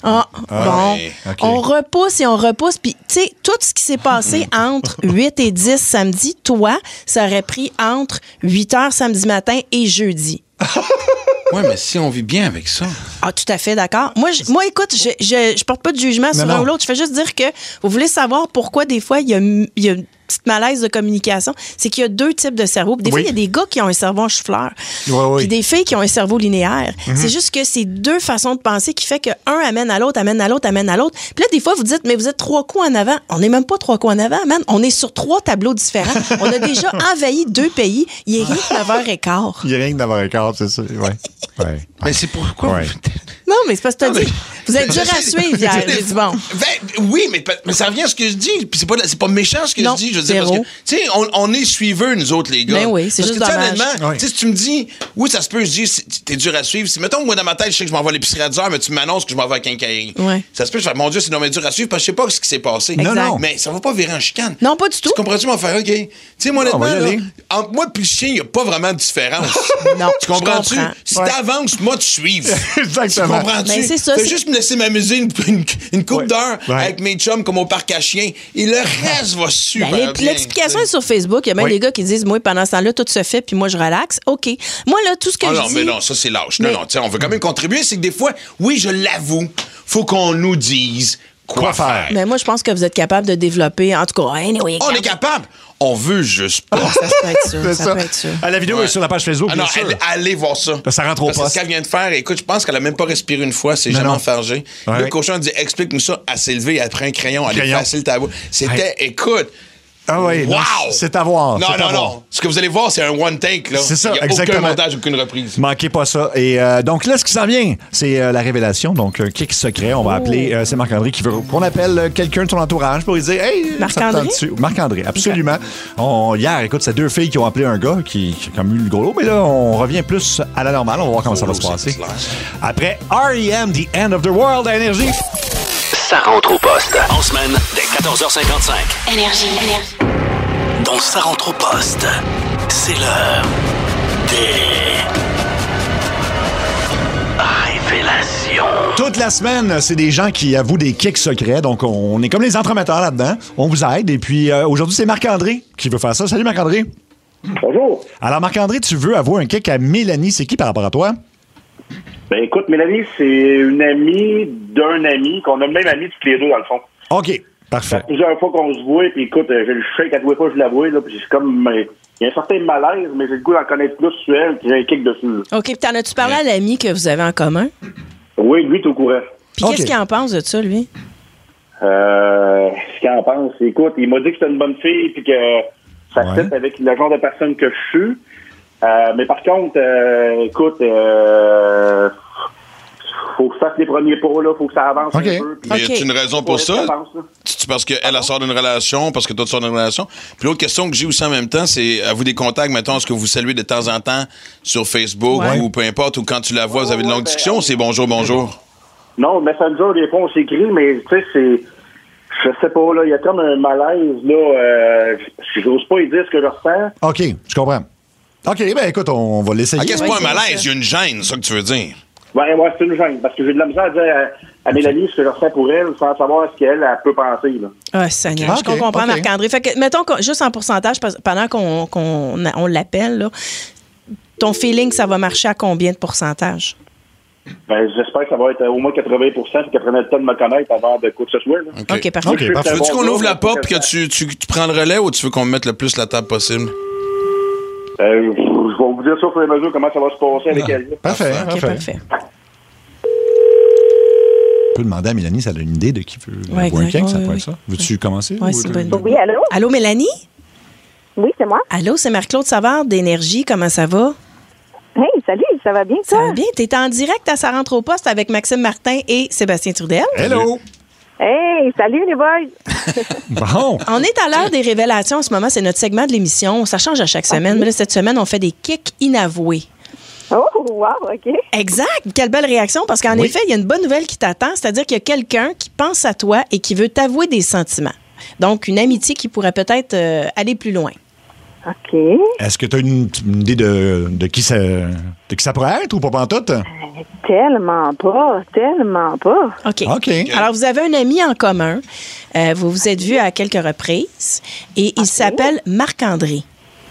On repousse et on repousse. Puis, tu sais, tout ce qui s'est passé entre 8 et 10 samedi, toi, ça aurait pris entre 8 heures samedi matin et jeudi. Oui, mais si on vit bien avec ça. Tout à fait, d'accord. Moi, écoute, je porte pas de jugement sur l'un ou l'autre. Je fais juste dire que vous voulez savoir pourquoi des fois, il y a une petite malaise de communication. C'est qu'il y a deux types de cerveau. Des fois, il y a des gars qui ont un cerveau en chou-fleur. Puis des filles qui ont un cerveau linéaire. C'est juste que c'est deux façons de penser qui fait que un amène à l'autre, amène à l'autre, amène à l'autre. Puis là, des fois, vous dites, mais vous êtes 3 coups en avant. On n'est même pas 3 coups en avant, man. On est sur 3 tableaux différents. On a déjà envahi 2 pays. Il est rien que 9h15. Il est rien que 9h15, c'est ça. Ouais. Mais c'est pourquoi? Non, mais c'est parce que t'as dit... Vous êtes dur à suivre hier. J'ai dit bon. Oui, mais ça revient à ce que je dis. Puis c'est pas méchant ce que je dis. Je veux dire, parce que, tu sais, on est suiveurs, nous autres, les gars. Ben oui, c'est juste dommage. Honnêtement, si tu me dis, oui, ça se peut, je dis, t'es dur à suivre. Si, mettons, moi, dans ma tête, je sais que je m'en vais à l'épicerie à 10 heures, mais tu m'annonces que je m'en vais à Quincaillerie. Ouais. Ça se peut, je fais, mon Dieu, c'est dur à suivre parce que je sais pas ce qui s'est passé. Non. Mais ça va pas virer en chicane. Non, pas du tout. Tu comprends-tu mon frère? OK. Tu sais, moi, honnêtement, là, entre moi et le chien, il n'y a pas vraiment de différence. Non. Tu comprends-tu? Si t'avances, moi, tu suives. Exactement. Tu comprends-tu? Mais c'est ça. Fais juste me laisser m'amuser une couple d'heures avec mes chums comme au parc à chiens. Et le reste va super bien. L'explication est sur Facebook. Il y a même des gars qui disent, moi, pendant ce temps-là, tout se fait, puis moi, je relaxe. OK. Moi, là, tout ce que je dis... Non, mais non, ça, c'est lâche. Non, on veut quand même contribuer. C'est que des fois, oui, je l'avoue, faut qu'on nous dise quoi faire. Mais moi, je pense que vous êtes capable de développer, en tout cas, anyway. On est capable. On veut juste pas. Ça peut être sûr. Ça peut être sûr. La vidéo est sur la page Facebook, bien sûr. Allez voir ça. Ça rentre au poste. Parce que ce qu'elle vient de faire, écoute, je pense qu'elle a même pas respiré une fois, c'est jamais enfargé. Le cochon dit, explique-nous ça. Elle s'est levée après un crayon. Elle est facile ta voix. C'était, écoute. Ah oui, wow! C'est à voir. Non. Ce que vous allez voir, c'est un one take. Là. C'est ça, exactement. Aucun montage, aucune reprise. Manquez pas ça. Et donc là, ce qui s'en vient, c'est la révélation. Donc, un kick secret. On va appeler, c'est Marc-André qui veut qu'on appelle quelqu'un de son entourage pour lui dire, hey, Marc-André? Marc-André, absolument. Okay. Hier, écoute, c'est 2 filles qui ont appelé un gars qui a comme eu le gros lot, mais là, on revient plus à la normale. On va voir comment ça va se passer. Après R.E.M., The End of the World à Énergie. Ça rentre au poste. En semaine, dès 14h55. Énergie. Dans Ça rentre au poste, c'est l'heure des révélations. Toute la semaine, c'est des gens qui avouent des kicks secrets. Donc, on est comme les entremetteurs là-dedans. On vous aide. Et puis, aujourd'hui, c'est Marc-André qui veut faire ça. Salut, Marc-André. Bonjour. Alors, Marc-André, tu veux avouer un kick à Mélanie. C'est qui par rapport à toi? Ben écoute, Mélanie, c'est une amie d'un ami, qu'on a même ami tous les deux, dans le fond. OK, parfait. Ça fait plusieurs fois qu'on se voit, puis écoute, j'ai le shake à tous les fois que je la vois, là, puis c'est comme... Il y a un certain malaise, mais j'ai le goût d'en connaître plus sur elle, puis j'ai un kick dessus. Là. OK, puis t'en as-tu parlé à l'ami que vous avez en commun? Oui, lui, est au courant. Puis qu'est-ce qu'il en pense de ça, lui? Ce qu'il en pense, écoute, il m'a dit que c'était une bonne fille, puis que ça fit avec le genre de personne que je suis. Mais par contre, écoute, faut que je fasse les premiers pas, là, faut que ça avance un peu. Mais y a-t-il une raison pour ça? C'est parce qu'elle sort d'une relation, parce que toi tu sors d'une relation? Puis l'autre question que j'ai aussi en même temps, c'est à vous des contacts, mettons, est-ce que vous saluez de temps en temps sur Facebook ou peu importe, ou quand tu la vois, vous avez de longues discussions, ou c'est bonjour? Non, Messenger, des fois, on s'écrit, mais tu sais, c'est... Je sais pas, là, il y a comme un malaise, là, j'ose pas y dire ce que je ressens. OK, je comprends. OK, ben écoute, on va l'essayer. À quel point un malaise? Il y a une gêne, c'est ça que tu veux dire? Ouais, c'est une gêne, parce que j'ai de la misère à dire à Mélanie ce que je ressens pour elle, sans savoir ce qu'elle peut penser, là. Ah, Seigneur, je comprends, Marc-André. Fait que, mettons, juste en pourcentage, pendant qu'on l'appelle, là, ton feeling, ça va marcher à combien de pourcentage? Ben, j'espère que ça va être au moins 80%, puis qu'elle prenait le temps de me connaître avant de quoi que ce soit, là. OK, parfait. Veux-tu qu'on ouvre la porte et que tu prends le relais, ou tu veux qu'on me mette le plus la table possible? Je vais vous dire ça au fur et à mesure comment ça va se passer avec elle. Parfait. On peut demander à Mélanie si elle a une idée de qui veut un kick, ça pourrait être ça. Veux-tu commencer? Oui, c'est bonne idée. Oui, allô? Allô, Mélanie? Oui, c'est moi. Allô, c'est Marc-Claude Savard d'Énergie. Comment ça va? Hey, salut, ça va bien, ça? Ça va bien. T'es en direct à Ça rentre au poste avec Maxime Martin et Sébastien Trudel. Hello! Hey, salut les boys! Bon! On est à l'heure des révélations en ce moment. C'est notre segment de l'émission. Ça change à chaque semaine. Mais là, cette semaine, on fait des kicks inavoués. Oh, wow, OK. Exact. Quelle belle réaction. Parce qu'en effet, il y a une bonne nouvelle qui t'attend. C'est-à-dire qu'il y a quelqu'un qui pense à toi et qui veut t'avouer des sentiments. Donc, une amitié qui pourrait peut-être aller plus loin. OK. Est-ce que tu as une idée de qui ça pourrait être ou pas pantoute? Tellement pas. OK. Alors, vous avez un ami en commun. Vous vous êtes vus à quelques reprises et il s'appelle Marc-André.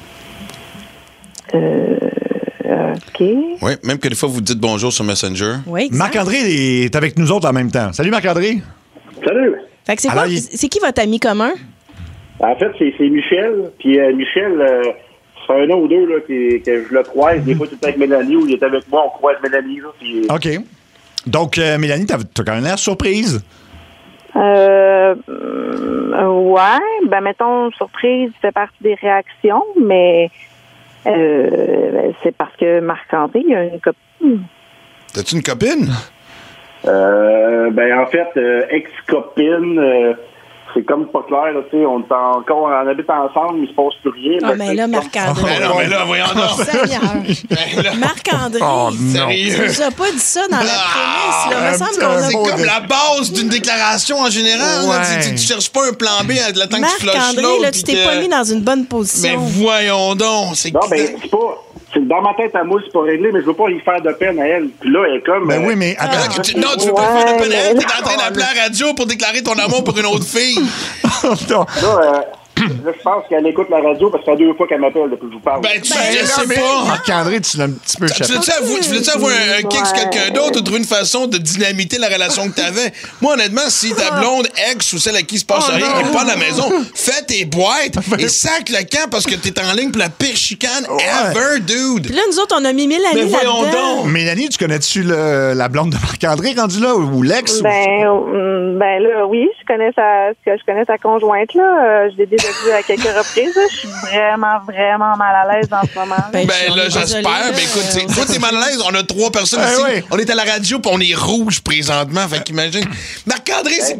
OK. Oui, même que des fois, vous dites bonjour sur Messenger. Oui, exact. Marc-André est avec nous autres en même temps. Salut, Marc-André. Salut. Fait que c'est qui votre ami commun? En fait, c'est Michel. Puis Michel, c'est un an ou deux là, que je le croise. Des fois, tout avec Mélanie ou il est avec moi, on croise Mélanie. Là, puis... OK. Donc, Mélanie, t'as quand même l'air surprise. Ouais. Ben, mettons, surprise fait partie des réactions, mais c'est parce que Marc-André, il a une copine. T'as-tu une copine? En fait, ex-copine, c'est comme pas clair, là, tu sais, on habite ensemble, il se passe plus rien. Ah, mais là, Marc-André. Mais là, voyons donc. Seigneur. Marc-André. Oh, sérieux? Tu nous as pas dit ça dans la prémisse, là. Il me semble qu'on a... C'est comme la base d'une déclaration en général. Ouais. Là, tu cherches pas un plan B le temps que tu flushes Marc-André, l'autre. là, tu t'es pas mis dans une bonne position. Mais voyons donc. Non, c'est pas... Dans ma tête à moi, c'est pas réglé, mais je veux pas y faire de peine à elle. Puis là, elle est comme... Ben oui, mais attends. Non, tu veux pas faire de peine à elle. T'es en train d'appeler à la radio pour déclarer ton amour pour une autre fille. Là, je pense qu'elle écoute la radio parce que ça fait 2 fois qu'elle m'appelle depuis que je vous parle. Ben, je sais pas. Marc-André, tu l'as un petit peu échappé. Tu voulais-tu avoir un kick sur quelqu'un d'autre ou trouver une façon de dynamiter la relation que t'avais? Moi, honnêtement, si ta blonde, ex ou celle à qui se passe rien, qui est pas à la maison, fais tes boîtes et sac le camp parce que t'es en ligne pour la pire chicane ever, dude. Puis là, nous autres, on a mis Mélanie là-dedans. Mélanie, tu connais-tu la blonde de Marc-André rendue là ou l'ex? Ben là, oui, je connais sa conjointe, là. Je l'ai déjà vu à quelques reprises. Je suis vraiment mal à l'aise en ce moment. Ben là, j'espère. Mais écoute, toi, t'es mal à l'aise. On a 3 personnes ici. Oui. On est à la radio puis on est rouge présentement. Fait qu'imagine. Marc-André, c'est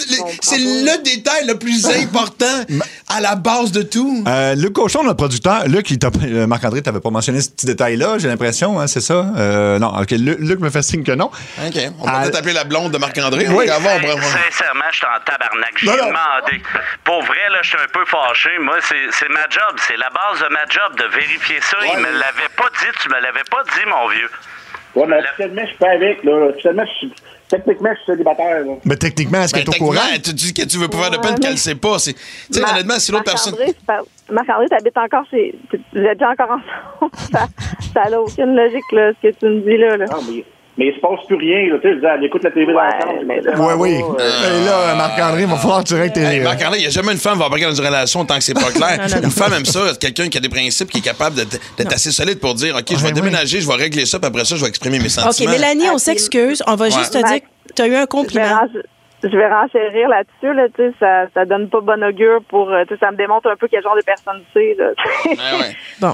le détail le plus important à la base de tout. Luc Cochon, notre producteur, Marc-André, t'avais pas mentionné ce petit détail-là, j'ai l'impression, hein, c'est ça? Non, OK, Luc me fait signe que non. OK, on va peut-être appeler la blonde de Marc-André. Oui. Sincèrement, je suis en tabarnak. J'ai demandé. Pour vrai, là, je suis un peu fâché. Moi, c'est ma job. C'est la base de ma job de vérifier ça. Ouais. Il me l'avait pas dit. Tu me l'avais pas dit, mon vieux. Ouais, mais officiellement, je suis pas avec, là. Techniquement, je suis célibataire, là. Mais techniquement, est-ce qu'elle est au courant? Tu dis que tu veux pas faire de peine qu'elle sait pas. Tu sais, honnêtement, c'est l'autre personne. Marc-André, t'habites encore chez... Vous êtes déjà encore ensemble. Ça n'a aucune logique, là, ce que tu me dis, là. Non, mais il se passe plus rien, là. Tu sais, elle écoute la TV ensemble. Oui. Et là, Marc-André, il va falloir que tu règles tes... Marc-André, il n'y a jamais une femme qui va embarquer dans une relation tant que c'est pas clair. Une femme aime ça, quelqu'un qui a des principes, qui est capable d'être assez solide pour dire, OK, je vais déménager, je vais régler ça, puis après ça, je vais exprimer mes sentiments. OK, Mélanie, on s'excuse. On va juste te dire que tu as eu un compliment. Je vais renchérir là-dessus, là, tu sais, ça donne pas bon augure pour, tu sais, ça me démontre un peu quel genre de personne c'est, là. Bon.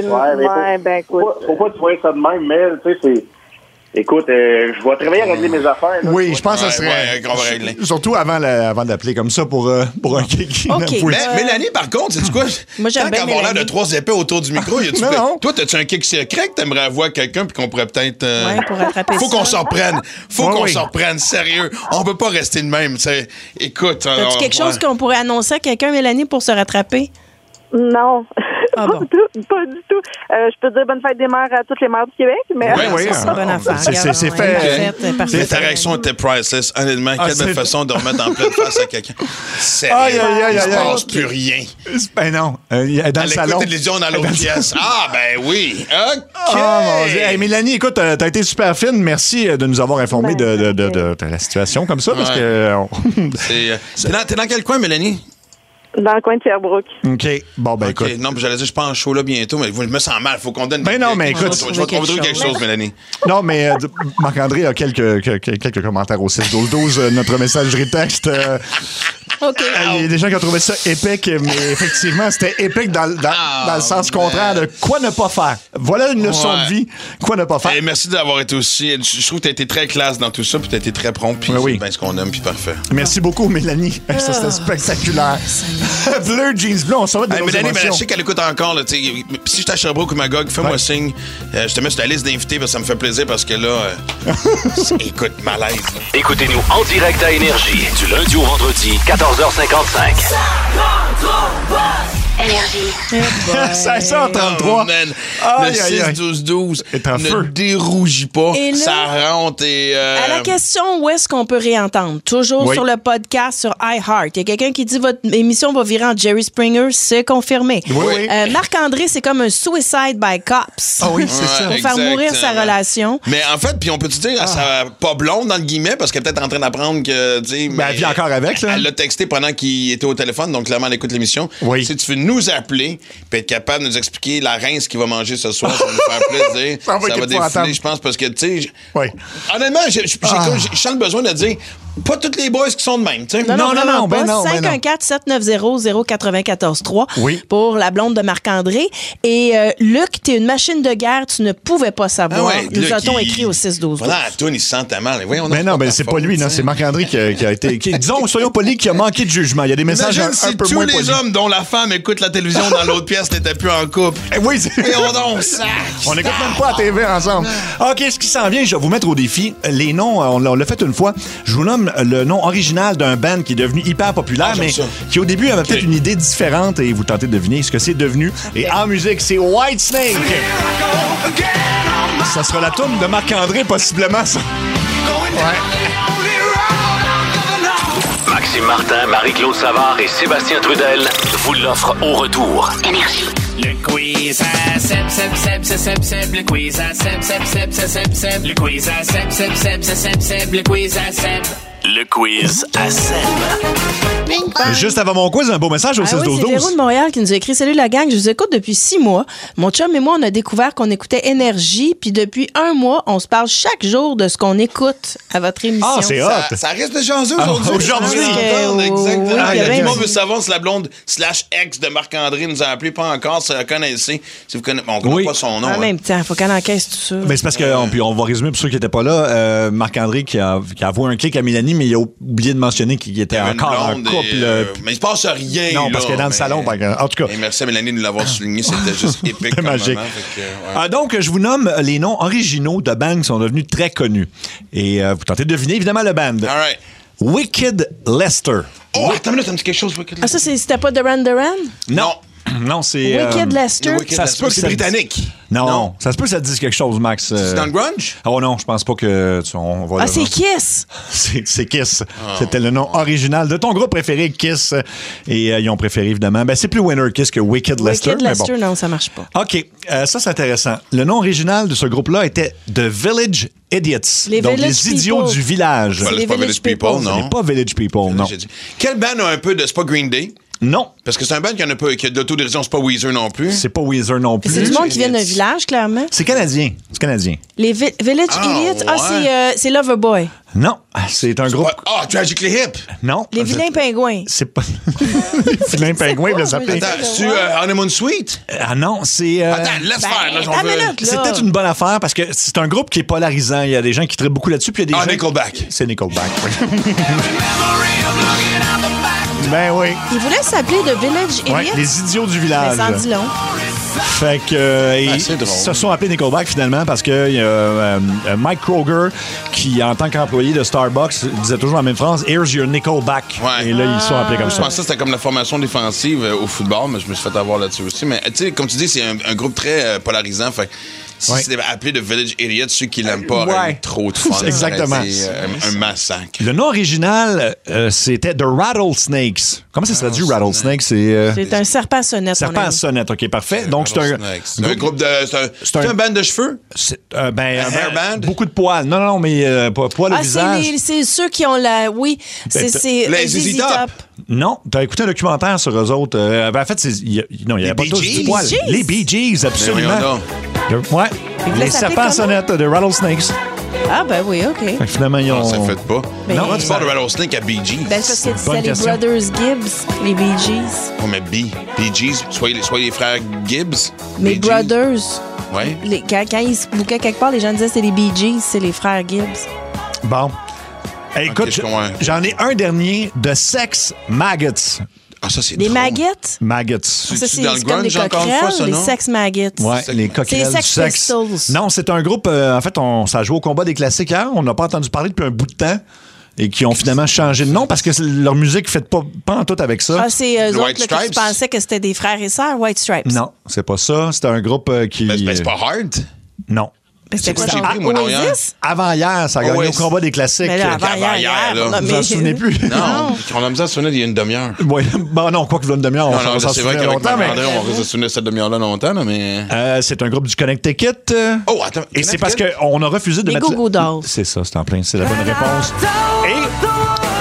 Faut pas te voir ça de même, mais, tu sais, c'est... Écoute, je vais travailler à régler mes affaires. Là. Oui, je pense que ça serait... qu'on va régler. Surtout avant d'appeler comme ça pour un kick. Okay. Mélanie, par contre, sais-tu quoi? Moi, j'aime bien avoir l'air de 3 épées autour du micro, non. Toi, t'as-tu un kick secret que t'aimerais avoir quelqu'un puis qu'on pourrait peut-être... pour attraper Faut qu'on s'en reprenne. Faut qu'on s'en reprenne, sérieux. On peut pas rester de même, tu sais. Écoute... T'as-tu quelque chose qu'on pourrait annoncer à quelqu'un, Mélanie, pour se rattraper? Non. Pas du tout. Je peux dire bonne fête des mères à toutes les mères du Québec, mais... Oui, c'est une bonne affaire. C'est fait. Ta réaction était priceless. Honnêtement, quelle belle façon de remettre en pleine face à quelqu'un. Sérieux, il se passe plus rien. Ben non. Dans le salon. Elle écoute dans l'autre pièce. Ah, ben oui. OK. Oh, mon Dieu. Hey, Mélanie, écoute, t'as été super fine. Merci de nous avoir informés de la situation comme ça, parce que... T'es dans quel coin, Mélanie? Dans le coin de Sherbrooke. OK. Bon, ben écoute. Non, puis j'allais dire, je pense en show là bientôt, mais je me sens mal. Faut qu'on donne... Ben non, mais écoute... On va trouver quelque chose, Mélanie. Non, mais Marc-André a quelques commentaires au 6-12-12. Notre messagerie texte... OK. Il y a des gens qui ont trouvé ça épique, mais effectivement, c'était épique dans le sens contraire de quoi ne pas faire. Voilà une leçon de vie. Quoi ne pas faire. Et merci d'avoir été aussi... Je trouve que tu as été très classe dans tout ça, puis tu as été très prompt, puis c'est bien ce qu'on aime, puis parfait. Merci beaucoup, Mélanie. Ça, c'était spectaculaire. Bleu, jeans bleu, on s'en va de nos Mélanie, émotions. je sais qu'elle écoute encore. Là, si je suis à Sherbrooke ou Magog, fais-moi signe. Je te mets sur la liste d'invités, parce que ça me fait plaisir, parce que là... écoute, malaise. Là. Écoutez-nous en direct à Énergie, du lundi au vendredi, 14h55. Énergie. 16h33. Le 6-12-12 ne dérougit pas. Là, ça rentre et... À la question où est-ce qu'on peut réentendre, toujours sur le podcast sur iHeart. Il y a quelqu'un qui dit votre émission va virer en Jerry Springer, c'est confirmé. Oui. Marc-André, c'est comme un suicide by cops. Ah oui, c'est ça. Pour faire mourir sa relation. Mais en fait, puis on peut-tu dire à sa pas blonde, dans le guillemet, parce qu'elle est peut-être en train d'apprendre que... Ben, elle vit encore avec, là. Elle l'a texté pendant qu'il était au téléphone, donc clairement, elle écoute l'émission. Oui. Si tu veux nous appeler appeler puis être capable de nous expliquer la rince qu'il va manger ce soir. Ça va nous faire plaisir. Ça va défiler, je pense, parce que, tu sais... Oui. Honnêtement, je sens le besoin de dire... Pas tous les boys qui sont de même, tu sais. Non. 514-790-0943 pour la blonde de Marc-André. Et Luc, t'es une machine de guerre, tu ne pouvais pas savoir. Nous a-t-on écrit au 6-12. Pendant la toune, il se sentait mal. C'est pas lui, non, c'est Marc-André qui a été... disons, soyons polis, qui a manqué de jugement. Il y a des messages un peu moins polis. Tous les hommes dont la femme écoute la télévision dans l'autre pièce n'étaient plus en couple. Oui, on n'écoute même pas la TV ensemble. OK, ce qui s'en vient, je vais vous mettre au défi. Les noms, on l'a fait une fois. Je vous nomme le nom original d'un band qui est devenu hyper populaire, mais qui au début avait peut-être une idée différente et vous tentez de deviner ce que c'est devenu. Et en musique, c'est Whitesnake. Ça sera la tourne de Marc-André, possiblement, ça. Maxime Martin, Marie-Claude Savard et Sébastien Trudel vous l'offrent au retour. Énergie. Le quiz à Seb, le quiz à Seb, le quiz à Seb, le quiz à Seb. Le quiz à Seb. Juste avant mon quiz, un beau message au 6-12-12. C'est Véro de Montréal qui nous a écrit « Salut la gang, je vous écoute depuis 6 mois. Mon chum et moi, on a découvert qu'on écoutait Énergie, puis depuis 1 mois, on se parle chaque jour de ce qu'on écoute à votre émission. » Ah, c'est hot! Ça reste de jaser aujourd'hui. Exactement. Tout le monde veut savoir si la blonde /ex de Marc-André nous a appelé, pas encore, si vous connaissez. Si vous connaissez, on ne connaît pas son nom. En même temps, il faut qu'elle encaisse tout ça. Mais c'est parce qu'on va résumer pour ceux qui n'étaient pas là. Marc-André qui a avoué un clic à Mélanie, mais il a oublié de mentionner qu'il était encore en couple. Mais il se passe rien. Non, parce qu'elle est dans le salon. En tout cas. Et merci à Mélanie de nous l'avoir souligné. C'était juste épique. C'était magique. Donc, je vous nomme les noms originaux de bands qui sont devenus très connus. Et vous tentez de deviner, évidemment, le band. All right. Wicked Lester. Oh, attends une minute, ça me dit quelque chose, Wicked Lester. Ah, ça, c'était pas Duran Duran? Non. Non, c'est... Wicked Lester. Ça se peut que c'est britannique. Non, ça se peut que ça te dise quelque chose, Max. C'est dans le grunge? Oh non, je pense pas que... on va c'est Kiss! C'est Kiss. C'était le nom original de ton groupe préféré, Kiss. Et ils ont préféré, évidemment... c'est plus Winner Kiss que Wicked Lester. Wicked Lester, non, ça marche pas. OK, ça, c'est intéressant. Le nom original de ce groupe-là était The Village Idiots. Donc, les idiots du village. C'est pas Village People, non? C'est pas Village People, non. Quel band a un peu de... C'est pas Green Day? Non. Parce que c'est un band qui a de l'autodérision, c'est pas Weezer non plus. C'est pas Weezer non plus. C'est du monde qui vient d'un village, clairement. C'est canadien. C'est canadien. Les Village Idiots? C'est Loverboy. Non, c'est un groupe... Tragically Hip? Non. Les vilains pingouins. C'est pas... Les vilains pingouins, il s'appelle. Attends, c'est Honeymoon Suite? Non, c'est... Attends, laisse faire. Là, c'est peut-être une bonne affaire parce que c'est un groupe qui est polarisant. Il y a des gens qui traitent beaucoup là-dessus. Puis il y a des gens... Nickelback. C'est Nickelback, oui. Ben oui. Ils voulaient s'appeler The Village Idiots. Ouais, les idiots du village. Mais ça en dit long. Fait que ils se sont appelés Nickelback finalement parce que y a Mike Kroger qui, en tant qu'employé de Starbucks, disait toujours la même phrase, Here's your Nickelback. Ouais. Et là, ils sont appelés comme ça. Je pensais que c'était comme la formation défensive au football, mais je me suis fait avoir là-dessus aussi. Mais tu sais, comme tu dis, c'est un groupe très polarisant. Fait si c'était appelé The Village Idiots, ceux qui l'aiment pas auraient eu trop de fun. Exactement. C'est un massacre. Le nom original, c'était The Rattlesnakes. Comment ça se traduit, Rattlesnakes? C'est un serpent à sonnette. Serpent à sonnette, OK, parfait. Donc, c'est un groupe de... C'est un band de cheveux? C'est un hairband? Beaucoup de poils. Non, mais poils au visage. C'est ceux qui ont la... Oui, c'est les ZZ Top. Non, t'as écouté un documentaire sur eux autres. En fait, non, il n'y avait pas tous du poil. Les Bee Gees, absolument. Ouais. Les serpents à sonnette de Rattlesnakes. Ah, ben oui, OK. Finalement, ils ont... Ça fait pas. Ben, non, tu parles de Rattlesnake à Bee Gees. Ben, parce que c'est les Brothers Gibbs, les Bee Gees. Oh, mais Bee Gees, soit les frères Gibbs. Mais Brothers. Ouais. Quand ils se bouquaient quelque part, les gens disaient c'est les Bee Gees, c'est les frères Gibbs. Bon. Hey, écoute, j'en ai un dernier de Sex Maggots. Ah, ça, c'est des drôle. maggots? Maggots. Ça, c'est comme des coquerelles, les sex maggots. Ouais, les coquerelles du sexe. Non, c'est un groupe, en fait, ça a joué au combat des classiques hier. On n'a pas entendu parler depuis un bout de temps. Et qui ont finalement changé de nom parce que leur musique ne fait pas en tout avec ça. Ah, c'est eux autres là, qui pensaient que c'était des frères et sœurs, White Stripes. Non, c'est pas ça. C'est un groupe qui... Mais c'est pas Hard? Non. C'était quoi Oasis? Avant hier, ça a gagné au combat des classiques. Mais là, avant hier, vous en souvenez plus? Non. On a mis ça à sonner il y a une demi-heure. Oui, bon, non, quoi qu'il y ait une demi-heure, on s'en souvient longtemps. On risque de sonner cette demi-heure-là longtemps, mais... c'est un groupe du Connecticut. Oh, attends. Et c'est parce qu'on a refusé de mettre... Les Go-Go Dolls. C'est ça, c'est en plein. C'est la bonne réponse. Et...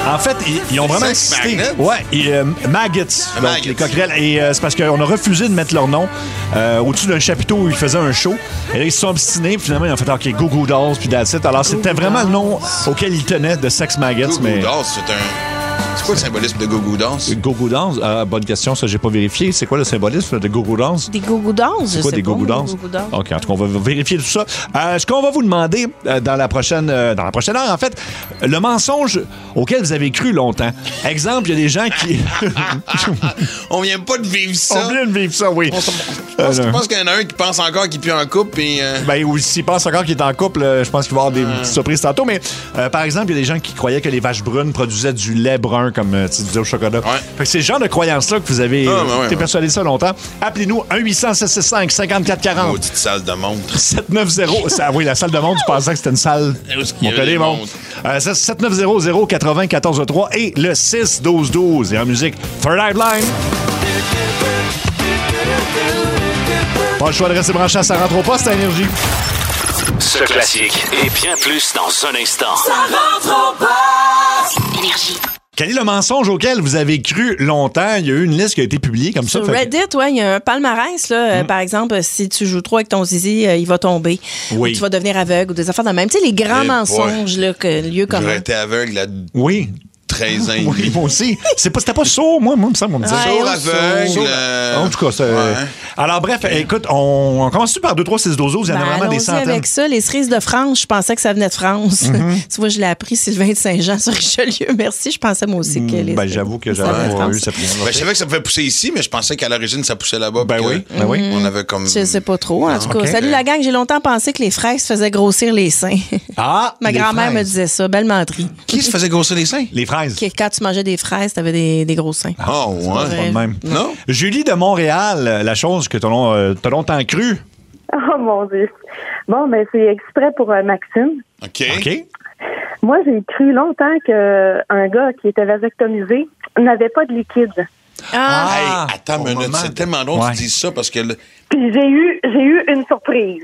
En fait, ils ont vraiment insisté. Ouais, maggots, donc les coquerelles. Et c'est parce qu'on a refusé de mettre leur nom au-dessus d'un chapiteau où ils faisaient un show. Et là, ils se sont obstinés. Puis finalement, ils ont fait OK, Goo Goo Dolls, puis that's it. Alors, c'était vraiment le nom auquel ils tenaient de Sex Maggots. Goo Goo Dolls, c'est quoi le symbolisme de Goo Goo Dolls? Goo Goo Dolls? Bonne question, ça, j'ai pas vérifié. C'est quoi le symbolisme de Goo Goo Dolls? Des Goo Goo Dolls? C'est quoi des Goo Goo Dolls? OK, en tout cas, on va vérifier tout ça. Ce qu'on va vous demander dans la prochaine heure, en fait, le mensonge auquel vous avez cru longtemps. Exemple, il y a des gens qui... On vient pas de vivre ça. On vient de vivre ça, oui. Je pense qu'il y en a un qui pense encore qu'il est plus en couple. Puis, ou s'il pense encore qu'il est en couple, je pense qu'il va y avoir des petites surprises tantôt. Mais par exemple, il y a des gens qui croyaient que les vaches brunes produisaient du lait brun, comme tu disais au chocolat. Fait que c'est le genre de croyance-là que vous avez été persuadé de ça longtemps. Appelez-nous 1-800-665-5440. Maudite salle de montre. 790. Oui, la salle de montre, tu pensais que c'était une salle. Montpellier montre. 7900-80-14-3 et le 6-12-12. Et en musique, Third Eye Blind. Pas le choix de rester branché à Ça rentre au poste à Énergie. Ce classique et bien plus dans un instant. Ça rentre au poste. Énergie. Quel est le mensonge auquel vous avez cru longtemps? Il y a eu une liste qui a été publiée comme ça. Sur Reddit, il y a un palmarès. Là, par exemple, si tu joues trop avec ton zizi, il va tomber. Oui. Ou tu vas devenir aveugle ou des affaires de même. Tu sais, les grands mensonges, là, que lieu commun. J'aurais été aveugle à 13 ans et demi. Oui, moi aussi. C'était pas sourd, moi, ça, on me disait. Sourd, aveugle. En tout cas, c'est... Alors, bref, écoute, on commence par 2-3-6-12-12. Il y en a vraiment des centaines. Avec ça, les cerises de France, je pensais que ça venait de France. Tu vois, je l'ai appris, Sylvain de Saint-Jean sur Richelieu. Merci, je pensais moi aussi que les... j'avoue que j'avais pas eu cette je savais que ça pouvait pousser ici, mais je pensais qu'à l'origine, ça poussait là-bas. Oui. On avait comme... Je sais pas trop, en tout cas. Salut la gang, j'ai longtemps pensé que les fraises faisaient grossir les seins. Ma grand-mère me disait ça, belle menterie. Qui se faisait grossir les seins? Les fraises. Quand tu mangeais des fraises, t'avais des gros seins. Oh, ouais. Pas de même. Non? Julie de Montréal, la chose que t'as longtemps cru. Oh, mon Dieu. Bon, mais c'est exprès pour Maxime. OK. Moi, j'ai cru longtemps qu'un gars qui était vasectomisé n'avait pas de liquide. Hey, attends une minute, c'est tellement long que tu dises ça parce que... Puis j'ai eu une surprise.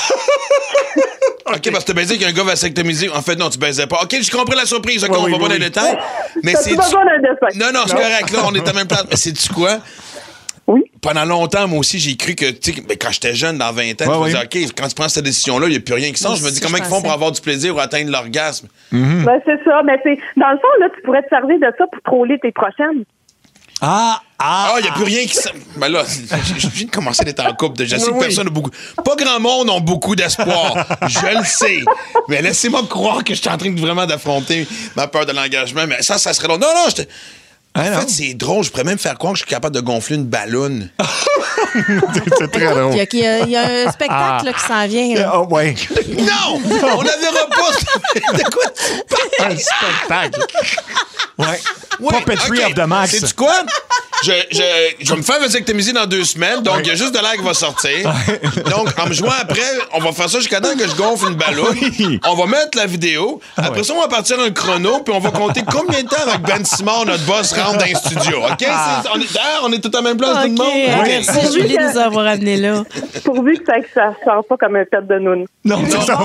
OK, parce que tu baisais qu'un gars vasectomisé. En fait, non, tu baisais pas. OK, j'ai compris la surprise. OK, on va pas dans les détails. Mais c'est... Non, c'est correct. Là, on est à même place. Mais sais-tu quoi? Oui. Pendant longtemps, moi aussi, j'ai cru que, tu sais, quand j'étais jeune, dans 20 ans, je me disais, OK, quand tu prends cette décision-là, il n'y a plus rien qui sort. Je me dis, comment ils font pour avoir du plaisir ou atteindre l'orgasme? Ben, c'est ça. Mais dans le fond, là, tu pourrais te servir de ça pour troller tes prochaines. Il n'y a plus rien qui... Ben là, je viens de commencer d'être en couple. Je sais que personne n'a beaucoup... Pas grand monde ont beaucoup d'espoir. Je le sais. Mais laissez-moi croire que je suis en train vraiment d'affronter ma peur de l'engagement. Mais ça serait long. Non, en fait, c'est drôle. Je pourrais même faire croire que je suis capable de gonfler une balloune. C'est très drôle. Il y a un spectacle là, qui s'en vient. Là. Non! On ne verra pas. De quoi tu parles? Un spectacle. Puppetry of the Max. Sais-tu quoi? Je vais me faire vasectomiser dans 2 semaines, donc il y a juste de l'air qui va sortir. Donc, en me jouant après, on va faire ça jusqu'à temps que je gonfle une balloune. On va mettre la vidéo. Après ça, on va partir un chrono, puis on va compter combien de temps avec Ben Simon, notre boss, rentre dans le studio. OK? D'ailleurs, on est tous à la même place, tout le monde. Merci, Julie, de nous avoir amenés là. Pourvu que ça sort pas comme un pet de noun. Non, c'est ça.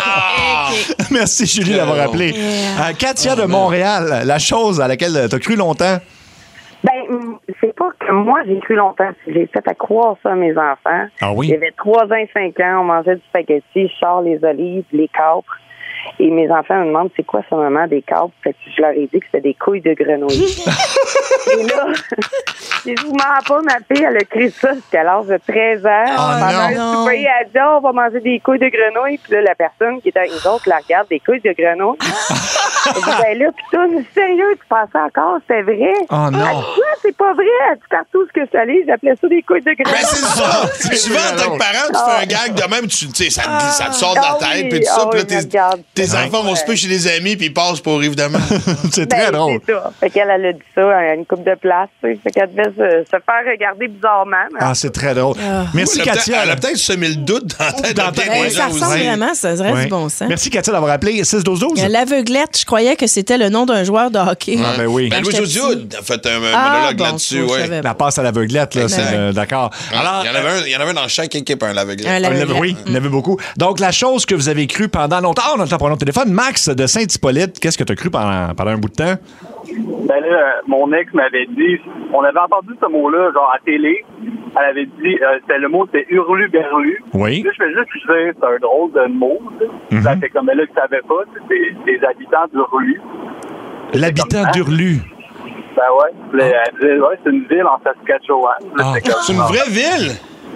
Merci, Julie, d'avoir appelé. Katia de Montréal, la chose à laquelle tu as cru longtemps. Ben, c'est pas que moi, j'ai cru longtemps. J'ai fait à croire ça à mes enfants. Ah oui? J'avais 3 ans et 5 ans, on mangeait du spaghetti, je sors les olives, les capres. Et mes enfants me demandent c'est quoi ça, maman, des capres? Fait que je leur ai dit que c'était des couilles de grenouille. Et là, j'ai dit, pas, ma fille, elle a crié ça jusqu'à l'âge de 13 ans. Pendant le souper, elle a dit, on va manger des couilles de grenouille. Puis là, la personne qui était avec nous autres la regarde, des couilles de grenouille. Elle dit, ben là, pis toi, sérieux, tu pensais encore, c'était vrai? Oh non. Elle dit, c'est pas vrai. Elle dit, partout où je suis allée, j'appelais ça des couilles de grenouille. Ben, c'est ça. Souvent, en tant que parent, tu fais un gag de même, tu sais, ça te sort de la tête, puis tout ça. Puis là, tes enfants vont se pêcher chez des amis, puis ils passent pour évidemment. C'est très drôle. C'est ça. Fait qu'elle a dit ça à une couple de place. Fait qu'elle devait se faire regarder bizarrement. C'est très drôle. Merci, Katia. Elle a peut-être semé le doute dans la tête de bien des gens aussi. Ça ressemble vraiment, ça reste du bon sens. Merci, Katia, d'avoir appelé 6-12-12. L'aveuglette, je croyais que c'était le nom d'un joueur de hockey. Ben oui. Louis Jodiud a fait un monologue là-dessus. La passe à l'aveuglette, là, c'est d'accord. Alors, il y en avait dans chaque équipe, un l'aveuglette. Oui, il y en avait beaucoup. Donc, la chose que vous avez cru pendant longtemps, on a le temps pour au téléphone. Max de Saint-Hippolyte, qu'est-ce que tu as cru pendant un bout de temps? Ben là, mon ex m'avait dit, on avait entendu ce mot-là, genre à télé. Elle avait dit, le mot, c'était hurlu-berlu. Oui. Là, je fais juste dire, c'est un drôle de mot. Mm-hmm. Ça fait comme, là, tu savais pas, c'est des habitants d'Hurlu. L'habitant d'Hurlu? Ben ouais. Elle disait, ouais, c'est une ville en Saskatchewan. Là, c'est une vraie ville?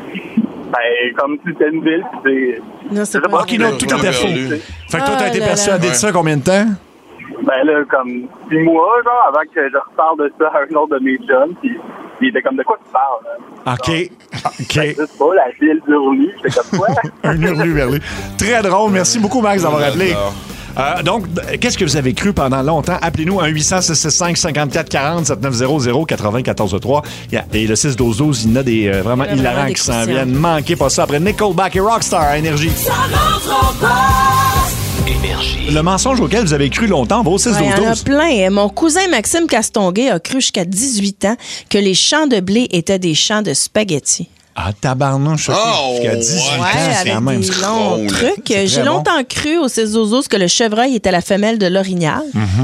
Ben, comme si c'était une ville, c'est... Non, c'est pas qu'il a tout à fait faux. Fait que toi, t'as été persuadé de ça combien de temps? Ben là, comme 6 mois, genre, avant que je reparle de ça à un autre de mes jeunes, puis il était comme, de quoi tu parles? Hein? OK. Ben, c'est pas la ville d'Hurlu, c'est comme quoi? Un Hurlu-berlu. Très drôle. Merci beaucoup, Max, d'avoir appelé. Donc, qu'est-ce que vous avez cru pendant longtemps? Appelez-nous 1-800-665-5440, 7900-943. Et le 6-12-12, il y en a des vraiment hilarants qui s'en viennent. Manquez pas ça. Après Nickelback et Rockstar à Énergie. Ça rentre en poste. Énergie. Le mensonge auquel vous avez cru longtemps, vos 6-12-12. Il y en a plein. Mon cousin Maxime Castonguay a cru jusqu'à 18 ans que les champs de blé étaient des champs de spaghettis. Ah, tabarnouche. Jusqu'à 18 ans, c'est quand même des longs trucs. J'ai longtemps cru au 6-12-12 que le chevreuil était la femelle de l'orignal.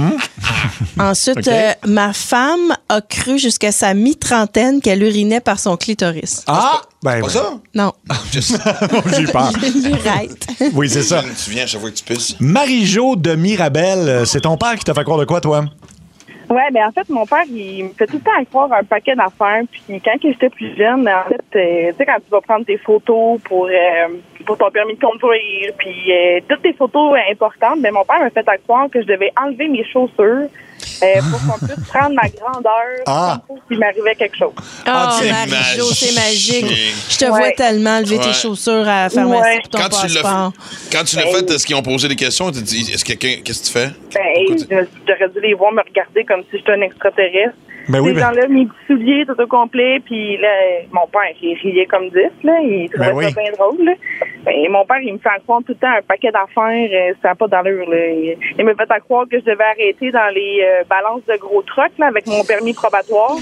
Ensuite, ma femme a cru jusqu'à sa mi-trentaine qu'elle urinait par son clitoris. Ah! Pas ça? Non. J'ai peur. Oui, c'est ça. Tu viens à chaque fois que tu pisses. Marie-Jo de Mirabel, c'est ton père qui t'a fait croire de quoi, toi? Ouais, ben en fait, mon père, il me fait tout le temps croire un paquet d'affaires. Puis quand j'étais plus jeune, en fait, tu sais, quand tu vas prendre tes photos pour ton permis de conduire, puis toutes tes photos importantes, ben mon père m'a fait croire que je devais enlever mes chaussures pour qu'on puisse prendre ma grandeur pour qu'il m'arrivait quelque chose. Marie-Jo, c'est magique. Je te vois tellement enlever tes chaussures à la pharmacie pour ton passeport. Quand tu l'as fait, est-ce qu'ils ont posé des questions? Tu as dit, qu'est-ce que tu fais? Ben, j'aurais dû les voir me regarder comme si j'étais un extraterrestre. Ces gens-là, mes petits souliers tout au complet, puis là, mon père, il riait comme 10, là, il trouvait ça bien drôle, là. Et mon père, il me fait croire tout le temps un paquet d'affaires, ça n'a pas d'allure, là. Il me fait croire que je devais arrêter dans les balances de gros trucks, là, avec mon permis probatoire.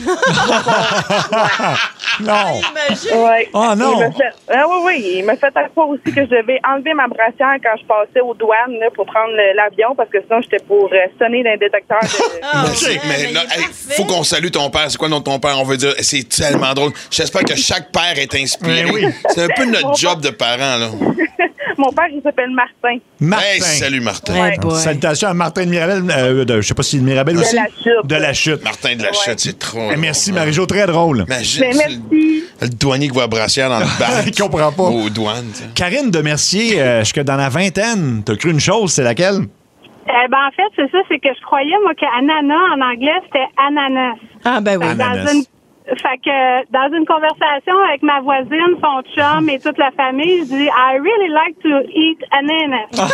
Non! Ouais. Oh non! Il m'a fait croire aussi que je devais enlever ma brassière quand je passais aux douanes, là, pour prendre l'avion, parce que sinon, j'étais pour sonner d'un détecteur de... Mais faut qu'on salue ton père. C'est quoi le nom de ton père? On veut dire, c'est tellement drôle. J'espère que chaque père est inspiré. Oui. C'est un peu notre job de parents, là. Mon père, il s'appelle Martin. Hey, salut, Martin. Salutations à Martin de Mirabel. Je sais pas si de Mirabel aussi. De la Chute. Martin de la Chute, c'est trop. Merci, Marie-Jo. Très drôle. Merci. Le douanier qui voit brassière dans le bar. Il comprend pas. Aux douanes. Karine de Mercier, jusque dans la vingtaine, t'as cru une chose, c'est laquelle? Ben en fait, c'est ça, c'est que je croyais, moi, qu'ananas, en anglais, c'était ananas. Ah, ben oui. Fait que dans une conversation avec ma voisine, son chum et toute la famille, je dis I really like to eat ananas.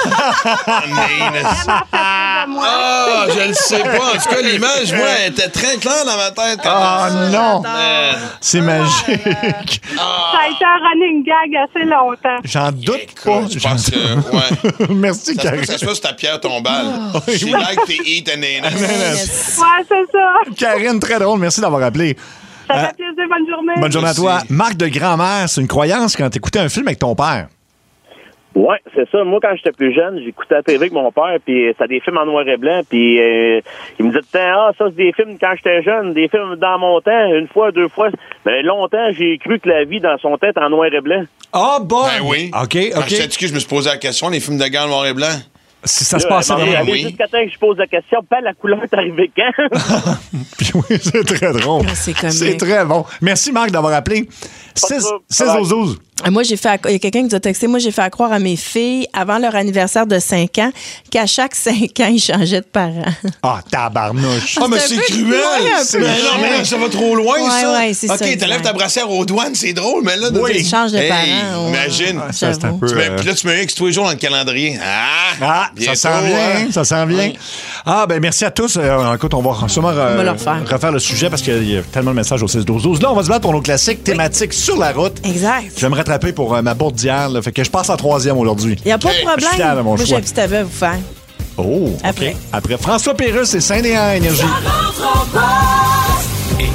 Je le sais pas. En tout cas, l'image, moi, elle était très claire dans ma tête. Non! C'est magique. Ça a été un running gag assez longtemps. J'en doute pas. Je pense que, Merci, Karine. Ça se passe sur ta pierre tombale. She like to eat ananas. Ouais, c'est ça. Karine, très drôle. Merci d'avoir appelé. Ça fait plaisir, bonne journée. Bonne journée à toi. Marc de grand-mère, c'est une croyance quand t'écoutais un film avec ton père. Ouais, c'est ça. Moi, quand j'étais plus jeune, j'écoutais la TV avec mon père, puis c'était des films en noir et blanc, puis il me disait, ça, c'est des films quand j'étais jeune, des films dans mon temps, une fois, deux fois. Mais longtemps, j'ai cru que la vie dans son tête en noir et blanc. Ah, bon! Ben oui. OK. Je me suis posé la question, les films de guerre noir et blanc. Si ça se passait vraiment. Jusqu'à temps que je pose la question, la couleur est arrivée quand? Puis oui, c'est très drôle. C'est très bon. Merci, Marc, d'avoir appelé. 6 aux 12. Moi, il y a quelqu'un qui nous a texté. Moi, j'ai fait croire à mes filles, avant leur anniversaire de 5 ans, qu'à chaque 5 ans, ils changeaient de parents. Ah, tabarnouche. Mais c'est cruel. Non, mais ça va trop loin, ça. Ouais, c'est ça. OK, t'enlèves ta brassière aux douanes, c'est drôle, mais là... Ils changent de parents. Imagine. Ça, c'est un peu... Puis là, tu me mets tous les jours dans le calendrier. Ça s'en vient. Ça s'en vient. Ah, ben merci à tous. Écoute, on va sûrement refaire le sujet parce qu'il y a tellement de messages au 6-12-12. Là, on va se battre pour nos classiques thématiques sur la route. Exact. Je vais me rattraper pour ma bourde d'hier. Fait que je passe en 3e aujourd'hui. Il n'y a pas de problème. Je suis fier de mon choix. Moi, j'ai un petit aveu à vous faire. Oh, Après François Pérusse et Saint-Déant Énergie. Ça rentre en poste. Énergie.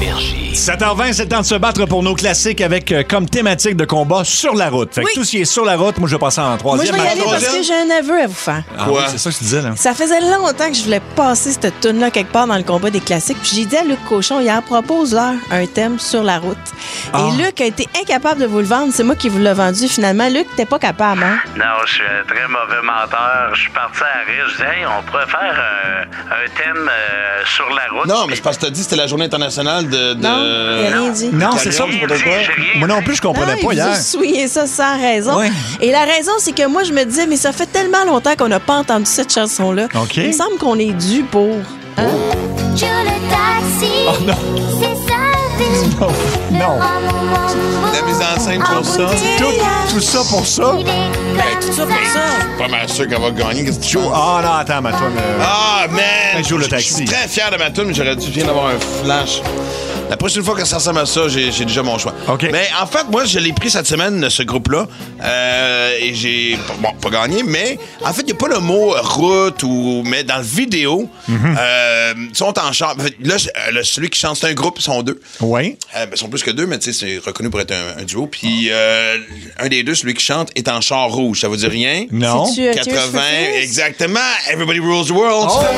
7h20, c'est le temps de se battre pour nos classiques avec comme thématique de combat sur la route. Fait que tout ce qui est sur la route, moi je vais passer en troisième. Moi je vais y aller parce que j'ai un aveu à vous faire. Quoi? C'est ça que tu disais là. Ça faisait longtemps que je voulais passer cette toune-là quelque part dans le combat des classiques. Puis j'ai dit à Luc Cochon, hier, propose-leur un thème sur la route. Et Luc a été incapable de vous le vendre. C'est moi qui vous l'ai vendu finalement. Luc, t'es pas capable, hein? Non, je suis un très mauvais menteur. Je suis parti à rire. Je disais, hey, on pourrait faire un thème sur la route. Non, mais c'est parce que t'as dit que c'était la journée internationale de... Non, il a rien dit. Non, c'est ça. Moi non plus, je comprenais pas hier. Vous souillez ça sans raison. Oui. Et la raison, c'est que moi, je me disais, mais ça fait tellement longtemps qu'on n'a pas entendu cette chanson-là. Il me semble qu'on est dû pour... Hein? Je le taxi, non. c'est ça. Non. La mise en scène pour ça. Tout ça pour ça? Tout ça pour ça. Pas mal sûr qu'elle va gagner. Qu'est-ce que tu penses? Ah non, attends, ma toune. Ah, man! Joue le taxi. Je suis très fier de ma toune, mais j'aurais dû bien avoir un flash. La prochaine fois que ça ressemble à ça, j'ai déjà mon choix. Okay. Mais en fait, moi, je l'ai pris cette semaine, ce groupe-là, et j'ai, bon, pas gagné, mais en fait, il n'y a pas le mot route mais dans la vidéo, ils sont en char. Là, celui qui chante, c'est un groupe, ils sont deux. Oui. Ils sont plus que deux, mais tu sais, c'est reconnu pour être un duo. Puis un des deux, celui qui chante, est en char rouge. Ça vous dit rien? Non. 80, exactement. Everybody rules the world. Oh.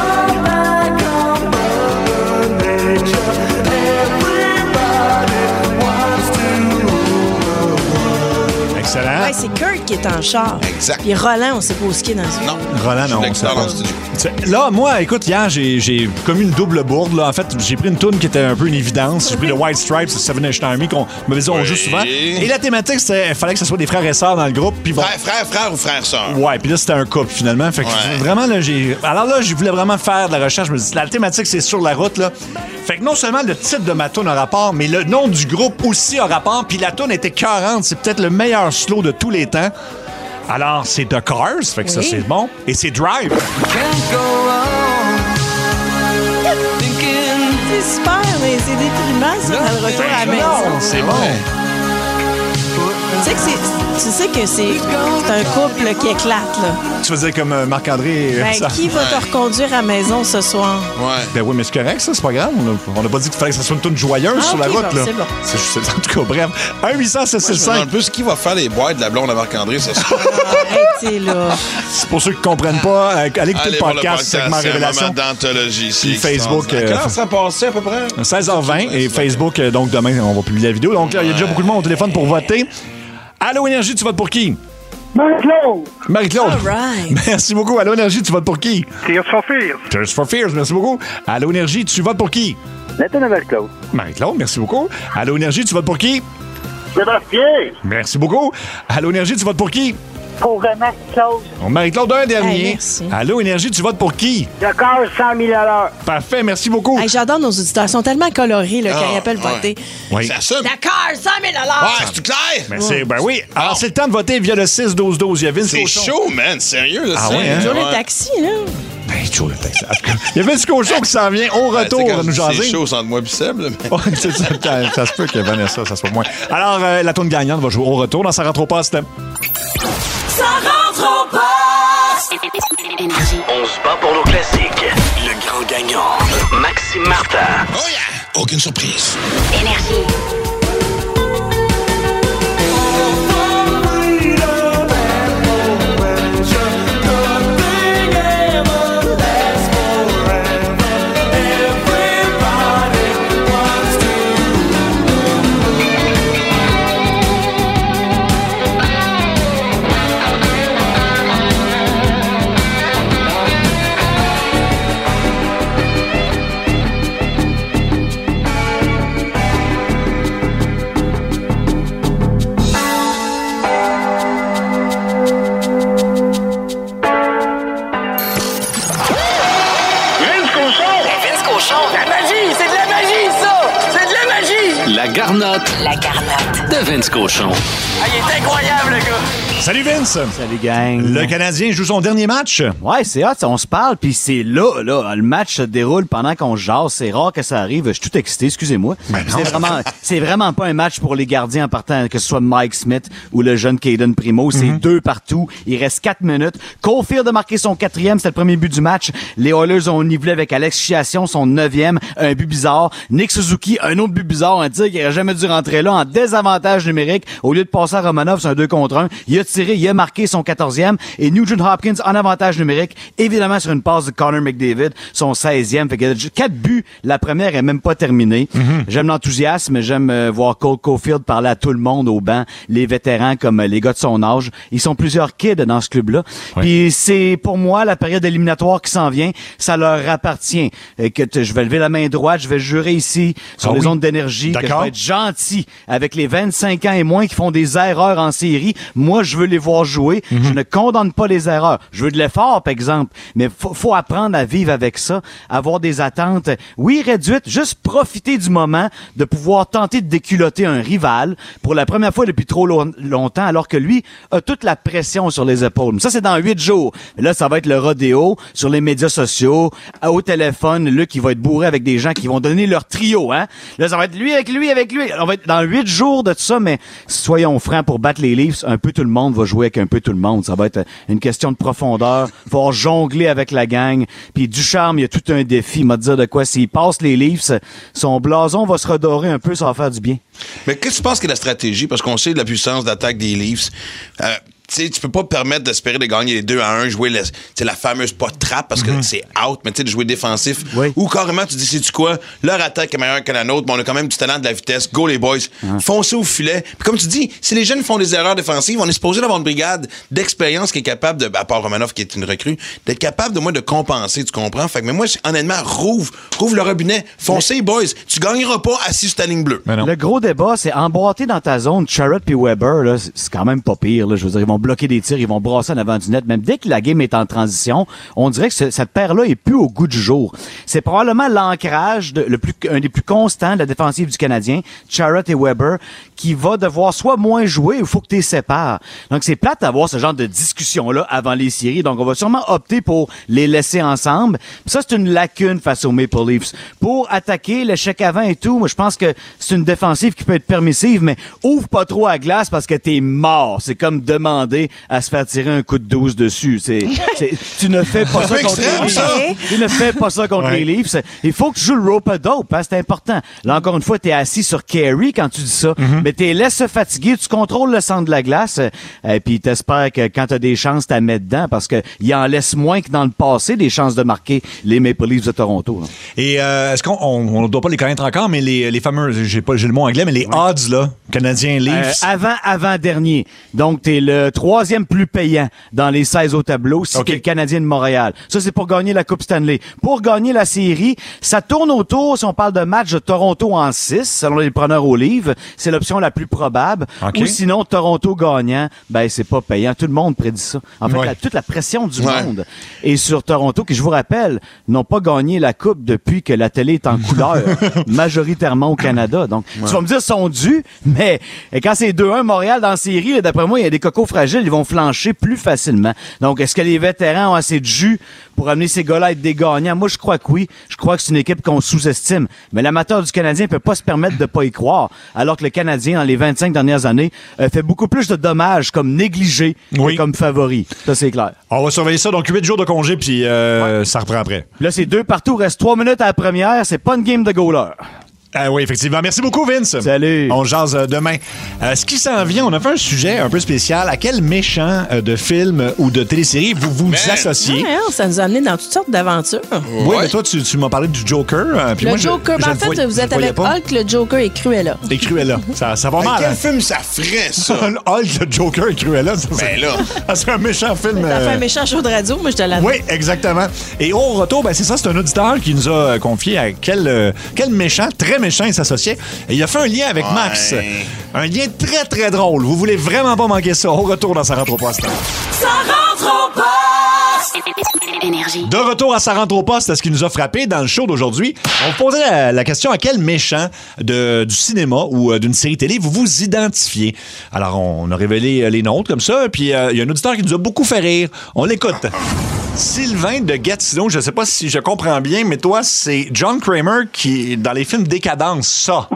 Excellent. Ouais, c'est Kurt qui est en char. Exact. Puis Roland, on sait pas où ce qu'il est dans ce Non. Roland, non. Je suis dans le studio. Là, moi, écoute, hier, j'ai commis une double bourde. Là. En fait, j'ai pris une toune qui était un peu une évidence. J'ai pris le White Stripes, Seven Nation Army, qu'on m'avait dit on joue souvent. Et la thématique, c'était il fallait que ce soit des frères et sœurs dans le groupe. Puis Frère ou frère-sœur? Ouais, puis là, c'était un couple, finalement. Fait que vraiment, là, alors là, je voulais vraiment faire de la recherche. Je me dis, la thématique, c'est sur la route, là. Fait que non seulement le titre de ma toune a rapport, mais le nom du groupe aussi a rapport. Puis la toune était 40. C'est peut-être le meilleur slow de tous les temps. Alors, c'est The Cars, fait que ça, c'est bon. Et c'est Drive. C'est super, mais c'est déprimant, ça, dans le retour à la maison. Non, c'est bon. Tu sais que c'est un couple qui éclate, là. Tu veux dire comme Marc-André... qui va te reconduire à la maison ce soir? Ouais. Ben oui, mais c'est correct, ça, c'est pas grave. On n'a pas dit qu'il fallait que ça soit une toune joyeuse sur la route, là. C'est bon. C'est en tout cas, bref. 1-800-665. En plus, qui va faire les boîtes de la blonde à Marc-André, ça se Arrêtez, là. C'est pour ceux qui ne comprennent pas, allez écouter le podcast Segment Révélation. C'est un moment d'anthologie ici. Puis Facebook. Quand ça passait à peu près? 16h20 et Facebook, donc demain, on va publier la vidéo. Donc là, il y a déjà beaucoup de monde au téléphone pour voter. Allô Énergie, tu votes pour qui? Marie-Claude! Marie-Claude. All right. Merci beaucoup. Allô Énergie, tu votes pour qui? Tears for Fears. Tears for Fears, merci beaucoup. Allô Énergie, tu votes pour qui? Nathan Marie-Claude. Marie-Claude, merci beaucoup. Allô Énergie, tu votes pour qui? Sébastien. Merci beaucoup. Allô Énergie, tu votes pour qui? Pour Marie-Claude. Marie-Claude, un dernier. Hey, merci. Allô Énergie, tu votes pour qui? D'accord, 100 000 $. Parfait, merci beaucoup. Hey, j'adore nos auditeurs. Ils sont tellement colorés là, quand ils appellent voter. Oui. Ça assume. D'accord, 100 000 $. Ouais, c'est clair? Ben oui. Alors, c'est le temps de voter via le 6-12-12. Il y a Vince C'est Cochon. chaud, man. Sérieux, là. Ah ouais, hein? Joue le taxi, là. Ben, Joe le taxi. Il y a Vince Cochon qui s'en vient au retour à nous jaser. C'est chaud entre moi et Seb, là. Ouais, c'est ça. Ça se peut que Vanessa, ça soit moins. Alors, la tourne gagnante va jouer au retour dans sa rentre au poste. Ça rentre au poste. On se bat pour nos classiques. Le grand gagnant, Maxime Martin. Oh yeah! Aucune surprise. Énergie. garnotte. La garnotte. De Vince Cochon. Ah, il est incroyable, le gars! Salut Vince! Salut gang! Le Canadien joue son dernier match. Ouais, c'est hot, on se parle, puis c'est là, le match se déroule pendant qu'on jase. C'est rare que ça arrive. Je suis tout excité, excusez-moi. C'est vraiment pas un match pour les gardiens en partant, que ce soit Mike Smith ou le jeune Caden Primo. C'est 2 partout. Il reste 4 minutes. Caulfield a marqué son 4e. C'était le premier but du match. Les Oilers ont nivelé avec Alex Chiasson, son 9e. Un but bizarre. Nick Suzuki, un autre but bizarre. Un tir qui aurait jamais dû rentrer là en désavantage numérique. Au lieu de passer à Romanov, c'est un 2 contre 1. Il a tiré, il a marqué son 14e. Et Nugent Hopkins en avantage numérique. Évidemment sur une passe de Connor McDavid, son 16e. Fait qu'il y a 4 buts. La première est même pas terminée. J'aime l'enthousiasme. J'aime voir Cole Caulfield parler à tout le monde au banc. Les vétérans comme les gars de son âge. Ils sont plusieurs kids dans ce club-là. Ouais. Puis c'est pour moi la période éliminatoire qui s'en vient. Ça leur appartient. Je vais lever la main droite. Je vais jurer ici sur les ondes d'énergie que je vais être gentil avec les 25 ans et moins qui font des erreurs en série. Moi, je veux les voir jouer. Je ne condamne pas les erreurs. Je veux de l'effort, par exemple. Mais faut apprendre à vivre avec ça. Avoir des attentes, oui, réduites. Juste profiter du moment de pouvoir tenter de déculotter un rival pour la première fois depuis trop longtemps, alors que lui a toute la pression sur les épaules. Ça, c'est dans 8 jours. Mais là, ça va être le rodéo sur les médias sociaux, au téléphone, là, qui va être bourré avec des gens qui vont donner leur trio, hein. Là, ça va être lui avec lui avec lui. On va être dans 8 jours de tout ça, mais soyons francs, pour battre les Leafs, un peu tout le monde va jouer avec un peu tout le monde. Ça va être une question de profondeur. Faut jongler avec la gang. Puis Ducharme, il y a tout un défi. Il m'a dit de quoi, s'il passe les Leafs, son blason va se redorer un peu, ça va faire du bien. Mais qu'est-ce que tu penses que la stratégie? Parce qu'on sait de la puissance d'attaque des Leafs. Tu sais, tu peux pas permettre d'espérer de gagner les 2-1, jouer la fameuse pas trap parce que c'est out, mais tu sais, de jouer défensif. Oui. Ou carrément, tu dis, sais-tu quoi? Leur attaque est meilleure que la nôtre, mais on a quand même du talent, de la vitesse. Go les boys. Foncez au filet. Puis comme tu dis, si les jeunes font des erreurs défensives, on est supposé d'avoir une brigade d'expérience qui est capable de, à part Romanov qui est une recrue, d'être capable de de compenser, tu comprends? Fait que, mais moi, honnêtement, rouvre le robinet. Foncez, boys. Tu gagneras pas assis sur ta ligne bleue. Le gros débat, c'est emboîter dans ta zone. Charrot puis Weber, là, c'est quand même pas pire, là. Je veux dire, ils vont bloquer des tirs, ils vont brasser en avant du net. Même dès que la game est en transition, on dirait que cette paire-là est plus au goût du jour. C'est probablement l'ancrage un des plus constants de la défensive du Canadien, Charrot et Weber, qui va devoir soit moins jouer ou il faut que tu les sépares. Donc c'est plate d'avoir ce genre de discussion-là avant les séries. Donc on va sûrement opter pour les laisser ensemble. Puis ça, c'est une lacune face aux Maple Leafs. Pour attaquer l'échec avant et tout, moi je pense que c'est une défensive qui peut être permissive, mais ouvre pas trop à glace parce que t'es mort. C'est comme demander à se faire tirer un coup de 12 dessus. Tu ne fais pas ça contre les Leafs. Tu ne fais pas ça contre les Leafs. Il faut que tu joues le rope-a-dope, hein, c'est important. Là, encore une fois, t'es assis sur Carey quand tu dis ça, mais t'es laisse fatiguer, tu contrôles le centre de la glace, puis t'espères que quand t'as des chances, t'as mettre dedans, parce que il en laisse moins que dans le passé des chances de marquer les Maple Leafs de Toronto. Là. Et est-ce qu'on ne doit pas les connaître encore, mais les fameux, j'ai le mot anglais, mais les odds, là, Canadiens Leafs. Avant-dernier. Donc, t'es le 3e plus payant dans les 16 au tableau, si t'es le Canadien de Montréal. Ça, c'est pour gagner la Coupe Stanley. Pour gagner la série, ça tourne autour, si on parle de match de Toronto en 6, selon les preneurs au livre, c'est l'option la plus probable. Ou sinon, Toronto gagnant, ben c'est pas payant. Tout le monde prédit ça. En fait, toute la pression du monde est sur Toronto, qui, je vous rappelle, n'ont pas gagné la Coupe depuis que la télé est en couleur, majoritairement au Canada. Donc, tu vas me dire, sont dus, mais quand c'est 2-1 Montréal dans la série, là, d'après moi, il y a des cocos fragiles, ils vont flancher plus facilement. Donc, est-ce que les vétérans ont assez de jus pour amener ces gars-là à être des gagnants? Moi, je crois que oui. Je crois que c'est une équipe qu'on sous-estime. Mais l'amateur du Canadien peut pas se permettre de pas y croire, alors que le Canadien, dans les 25 dernières années, fait beaucoup plus de dommages comme négligé que comme favori. Ça, c'est clair. On va surveiller ça. Donc, 8 jours de congé, puis ça reprend après. Là, c'est 2 partout. Reste 3 minutes à la première. C'est pas une game de goaler. Oui, effectivement. Merci beaucoup, Vince. Salut. On jase demain. Ce qui s'en vient, on a fait un sujet un peu spécial. À quel méchant de film ou de télésérie vous associez? Ouais, ça nous a amené dans toutes sortes d'aventures. Oui, mais toi, tu m'as parlé du Joker. Puis le Joker. En fait, vous êtes avec Hulk, le Joker et Cruella. Et Cruella. Ça va mal. Quel film ça ferait, ça? Hulk, le Joker et Cruella. Ça serait un méchant film. Ça fait un méchant show de radio, mais je te l'avais. Oui, exactement. Et au retour, c'est ça, c'est un auditeur qui nous a confié à quel méchant, très méchant il s'associait. Et il a fait un lien avec Max. Un lien très, très drôle. Vous voulez vraiment pas manquer ça. Au retour dans Ça rentre au poste. Ça rentre au poste! Énergie. De retour à Ça rentre au poste, ce qui nous a frappé dans le show d'aujourd'hui. On vous posait la question à quel méchant du cinéma ou d'une série télé vous vous identifiez. Alors, on a révélé les nôtres comme ça, puis il y a un auditeur qui nous a beaucoup fait rire. On l'écoute. Sylvain de Gatineau, je sais pas si je comprends bien, mais toi, c'est John Kramer qui, dans les films Décadence, ça.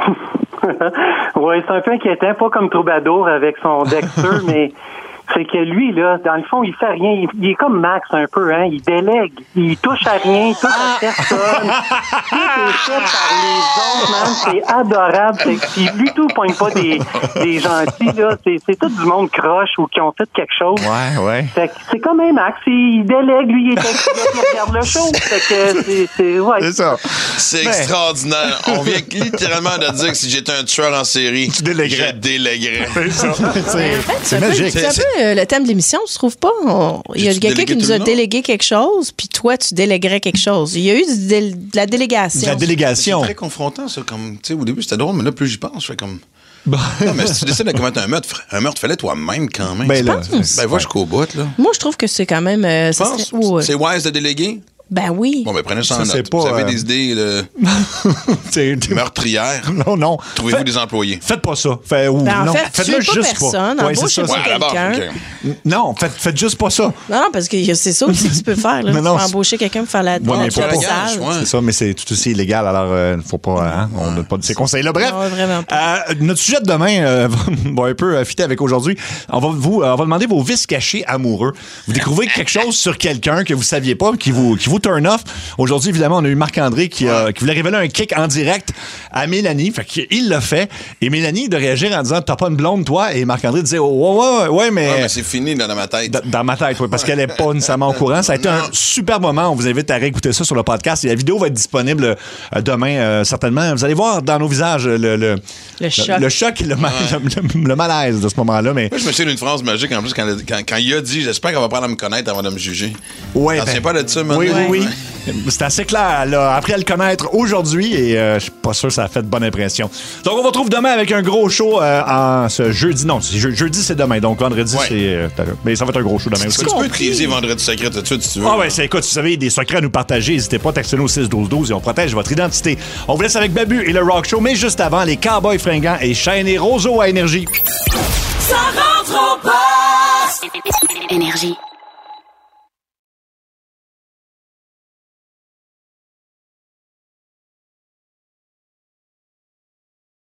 Oui, c'est un peu inquiétant, pas comme Troubadour avec son Dexter, mais c'est que lui, là, dans le fond, il fait rien. Il est comme Max un peu, hein. Il délègue. Il touche à rien, il touche à personne. Tout est fait par les autres, man. C'est adorable. Puis lui, tout pointe pas des gentils, là. C'est tout du monde croche ou qui ont fait quelque chose. Ouais. Fait que c'est comme un Max. Il délègue, lui, il est il regarde le show. Fait que ouais. C'est ça. C'est extraordinaire. On vient littéralement de dire que si j'étais un tueur en série, tu déléguerais. Je déléguerais. C'est ça. C'est magique. C'est un peu le thème de l'émission, tu trouves pas? Il y a quelqu'un qui nous a délégué quelque chose, puis toi, tu délèguerais quelque chose. Il y a eu de la délégation. De la délégation. C'est très confrontant, ça. Comme, tu sais, au début, c'était drôle, mais là, plus j'y pense, je fais comme... Non, mais si tu décides de commettre un meurtre, fallait toi-même quand même. Ben là, va jusqu'au bout, là. Moi, je trouve que c'est quand même... C'est wise de déléguer? Ben oui. Bon, ben prenez ça en note. Vous avez des idées meurtrières? Non. Trouvez-vous des employés? Faites pas ça. Faites-le juste pas. Embauchez pas quelqu'un. Non, faites juste pas ça. Non, parce que c'est ça aussi que tu peux faire. Là. Tu peux embaucher quelqu'un pour faire la salle. C'est ça, mais c'est tout aussi illégal. Alors, il ne faut pas... on n'a pas de ces conseils-là. Bref, non, vraiment pas. Notre sujet de demain va un peu fitter avec aujourd'hui. On va demander vos vices cachés amoureux. Vous découvrez quelque chose sur quelqu'un que vous saviez pas, qui vous turn off. Aujourd'hui, évidemment, on a eu Marc-André qui voulait révéler un kick en direct à Mélanie. Fait qu'il l'a fait. Et Mélanie de réagir en disant « T'as pas une blonde, toi? » Et Marc-André disait « Ouais, mais... c'est fini dans ma tête. » Dans ma tête, oui, parce qu'elle est pas nécessairement au courant. Ça a été un super moment. On vous invite à réécouter ça sur le podcast. Et la vidéo va être disponible demain, certainement. Vous allez voir dans nos visages le choc et le malaise de ce moment-là. Mais... Moi, je me souviens d'une phrase magique, en plus, quand il a dit « J'espère qu'on va apprendre à me connaître avant de me juger. » Ouais, t'en souviens pas de ça, maintenant? Oui. C'est assez clair. Là, après le connaître aujourd'hui, et je suis pas sûr que ça a fait de bonne impression. Donc, on vous retrouve demain avec un gros show en ce jeudi. Non, jeudi, c'est demain. Donc, vendredi, c'est... mais ça va être un gros show demain aussi. Tu peux teaser vendredi secret tout de suite, si tu veux. Ah ouais, écoute, si vous avez des secrets à nous partager, n'hésitez pas à texter nous au 6-12-12 et on protège votre identité. On vous laisse avec Babu et le Rock Show, mais juste avant, les Cowboys fringants et Shane et Roseau à Énergie. Ça rentre au poste! Énergie.